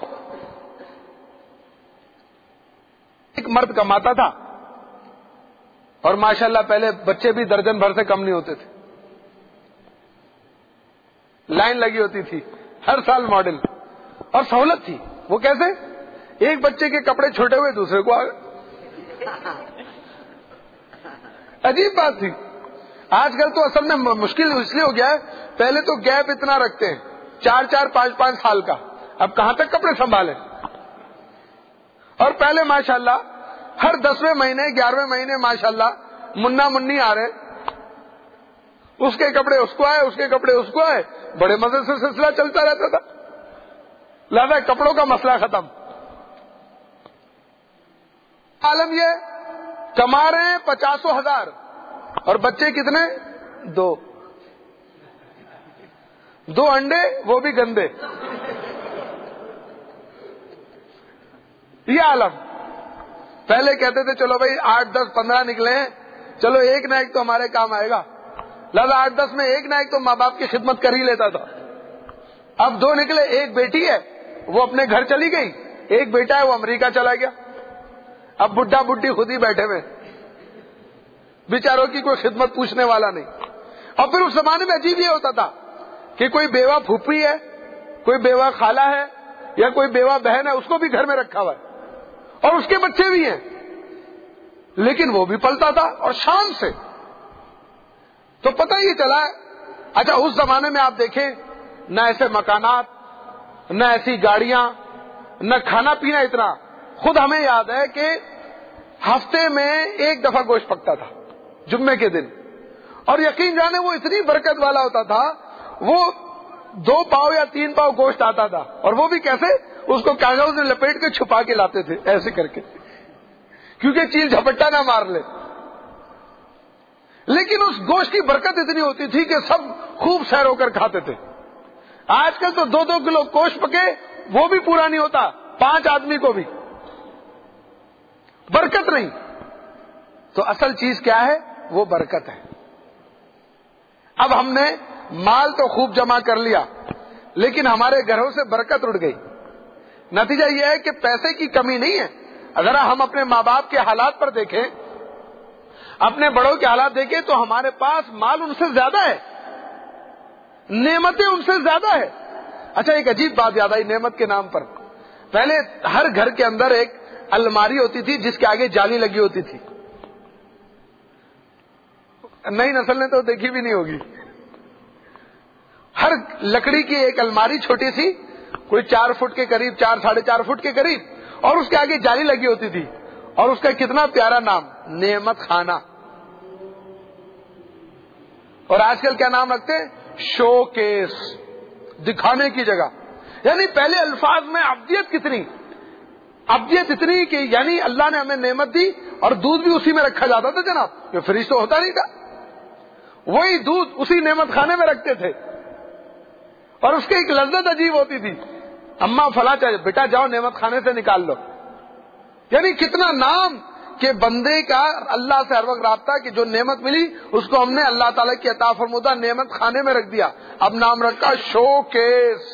ایک مرد کماتا تھا، اور ماشاءاللہ پہلے بچے بھی درجن بھر سے کم نہیں ہوتے تھے، لائن لگی ہوتی تھی ہر سال ماڈل، اور سہولت تھی. وہ کیسے؟ ایک بچے کے کپڑے چھوٹے ہوئے دوسرے کو آ گئے. عجیب بات تھی. آج کل تو اصل میں مشکل اس لیے ہو گیا ہے، پہلے تو گیپ اتنا رکھتے ہیں چار چار پانچ پانچ سال کا، اب کہاں تک کپڑے سنبھالیں. اور پہلے ماشاءاللہ ہر دسویں مہینے گیارہویں مہینے ماشاءاللہ منا منی آ رہے، اس کے کپڑے اس کو آئے، اس کے کپڑے اس کو آئے، بڑے مزے سے سلسلہ چلتا رہتا تھا. لہذا کپڑوں کا مسئلہ ختم. عالم یہ کما رہے ہیں پچاسوں ہزار اور بچے کتنے؟ دو دو انڈے، وہ بھی گندے. یہ عالم. پہلے کہتے تھے چلو بھائی آٹھ دس پندرہ نکلے ہیں، چلو ایک نہ ایک تو ہمارے کام آئے گا، لہذا آٹھ دس میں ایک نہ ایک تو ماں باپ کی خدمت کر ہی لیتا تھا. اب دو نکلے، ایک بیٹی ہے وہ اپنے گھر چلی گئی، ایک بیٹا ہے وہ امریکہ چلا گیا، اب بڈھا بڈھی خود ہی بیٹھے ہوئے، بیچاروں کی کوئی خدمت پوچھنے والا نہیں۔ اور پھر اس زمانے میں عجیب یہ ہوتا تھا کہ کوئی بیوہ پھوپھی ہے، کوئی بیوہ خالہ ہے یا کوئی بیوہ بہن ہے، اس کو بھی گھر میں رکھا ہوا ہے اور اس کے بچے بھی ہیں، لیکن وہ بھی پلتا تھا اور شان سے۔ تو پتہ یہ چلا ہے، اچھا اس زمانے میں آپ دیکھیں نہ ایسے مکانات، نہ ایسی گاڑیاں، نہ کھانا پینا اتنا۔ خود ہمیں یاد ہے کہ ہفتے میں ایک دفعہ گوشت پکتا تھا جمعے کے دن، اور یقین جانے وہ اتنی برکت والا ہوتا تھا، وہ دو پاؤ یا تین پاؤ گوشت آتا تھا، اور وہ بھی کیسے، اس کو کاغذ میں لپیٹ کے چھپا کے لاتے تھے ایسے کر کے، کیونکہ چیل جھپٹا نہ مار لے۔ لیکن اس گوشت کی برکت اتنی ہوتی تھی کہ سب خوب سیر ہو کر کھاتے تھے۔ آج کل تو دو دو کلو گوشت پکے وہ بھی پورا نہیں ہوتا پانچ آدمی کو بھی، برکت نہیں۔ تو اصل چیز کیا ہے؟ وہ برکت ہے۔ اب ہم نے مال تو خوب جمع کر لیا، لیکن ہمارے گھروں سے برکت اڑ گئی۔ نتیجہ یہ ہے کہ پیسے کی کمی نہیں ہے۔ اگر ہم اپنے ماں باپ کے حالات پر دیکھیں، اپنے بڑوں کے حالات دیکھیں، تو ہمارے پاس مال ان سے زیادہ ہے، نعمتیں ان سے زیادہ ہے۔ اچھا ایک عجیب بات یاد آئی نعمت کے نام پر۔ پہلے ہر گھر کے اندر ایک الماری ہوتی تھی جس کے آگے جالی لگی ہوتی تھی، نئی نسل نے تو دیکھی بھی نہیں ہوگی۔ ہر لکڑی کی ایک الماری چھوٹی سی، کوئی چار فٹ کے قریب، چار ساڑھے چار فٹ کے قریب، اور اس کے آگے جالی لگی ہوتی تھی، اور اس کا کتنا پیارا نام، نعمت خانہ۔ اور آج کل کیا نام رکھتے ہیں؟ شو کیس، دکھانے کی جگہ۔ یعنی پہلے الفاظ میں ابدیت کتنی، ابدیت اتنی کہ یعنی اللہ نے ہمیں نعمت دی، اور دودھ بھی اسی میں رکھا جاتا تھا جناب، یہ فریج تو ہوتا نہیں تھا، وہی دودھ اسی نعمت خانے میں رکھتے تھے، اور اس کی ایک لذت عجیب ہوتی تھی۔ اماں فلاں چاہیے بیٹا، جاؤ نعمت خانے سے نکال لو۔ یعنی کتنا نام کہ بندے کا اللہ سے ہر وقت رابطہ، کہ جو نعمت ملی اس کو ہم نے اللہ تعالیٰ کی عطا فرمودہ نعمت خانے میں رکھ دیا۔ اب نام رکھا شو کیس۔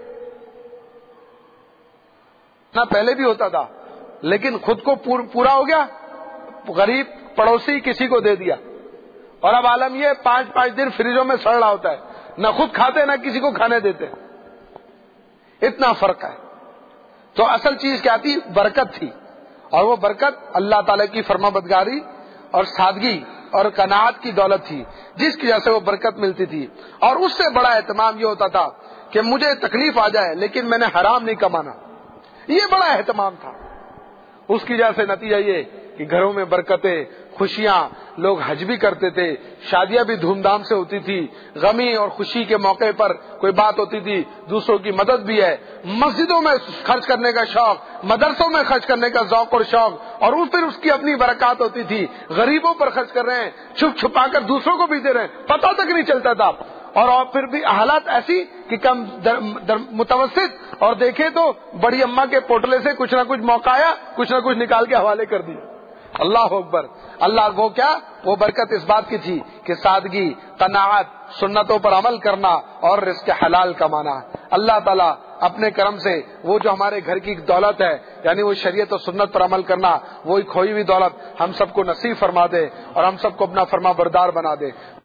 نہ پہلے بھی ہوتا تھا، لیکن خود کو پورا ہو گیا، غریب پڑوسی کسی کو دے دیا، اور اب عالم یہ پانچ پانچ دن فریجوں میں سڑ رہا ہوتا ہے، نہ خود کھاتے نہ کسی کو کھانے دیتے، اتنا فرق ہے۔ تو اصل چیز کیا تھی؟ برکت تھی، اور وہ برکت اللہ تعالی کی فرما بردگاری اور سادگی اور قناعت کی دولت تھی، جس کی وجہ سے وہ برکت ملتی تھی۔ اور اس سے بڑا اہتمام یہ ہوتا تھا کہ مجھے تکلیف آ جائے لیکن میں نے حرام نہیں کمانا، یہ بڑا اہتمام تھا۔ اس کی وجہ سے نتیجہ یہ کہ گھروں میں برکتیں، خوشیاں، لوگ حج بھی کرتے تھے، شادیاں بھی دھوم دھام سے ہوتی تھی، غمی اور خوشی کے موقع پر کوئی بات ہوتی تھی، دوسروں کی مدد بھی ہے، مسجدوں میں خرچ کرنے کا شوق، مدرسوں میں خرچ کرنے کا ذوق اور شوق، اور پھر اس کی اپنی برکات ہوتی تھی۔ غریبوں پر خرچ کر رہے ہیں، چھپ چھپا کر دوسروں کو بھی دے رہے ہیں، پتہ تک نہیں چلتا تھا۔ اور پھر بھی حالات ایسی کہ کم در در متوسط، اور دیکھیں تو بڑی اماں کے پوٹلے سے کچھ نہ کچھ موقع آیا، کچھ نہ کچھ نکال کے حوالے کر دیا۔ اللہ اکبر۔ اللہ وہ کیا، وہ برکت اس بات کی تھی کہ سادگی، قناعت، سنتوں پر عمل کرنا اور رزق حلال کمانا۔ اللہ تعالیٰ اپنے کرم سے وہ جو ہمارے گھر کی دولت ہے، یعنی وہ شریعت و سنت پر عمل کرنا، وہی کھوئی ہوئی دولت ہم سب کو نصیب فرما دے، اور ہم سب کو اپنا فرما بردار بنا دے۔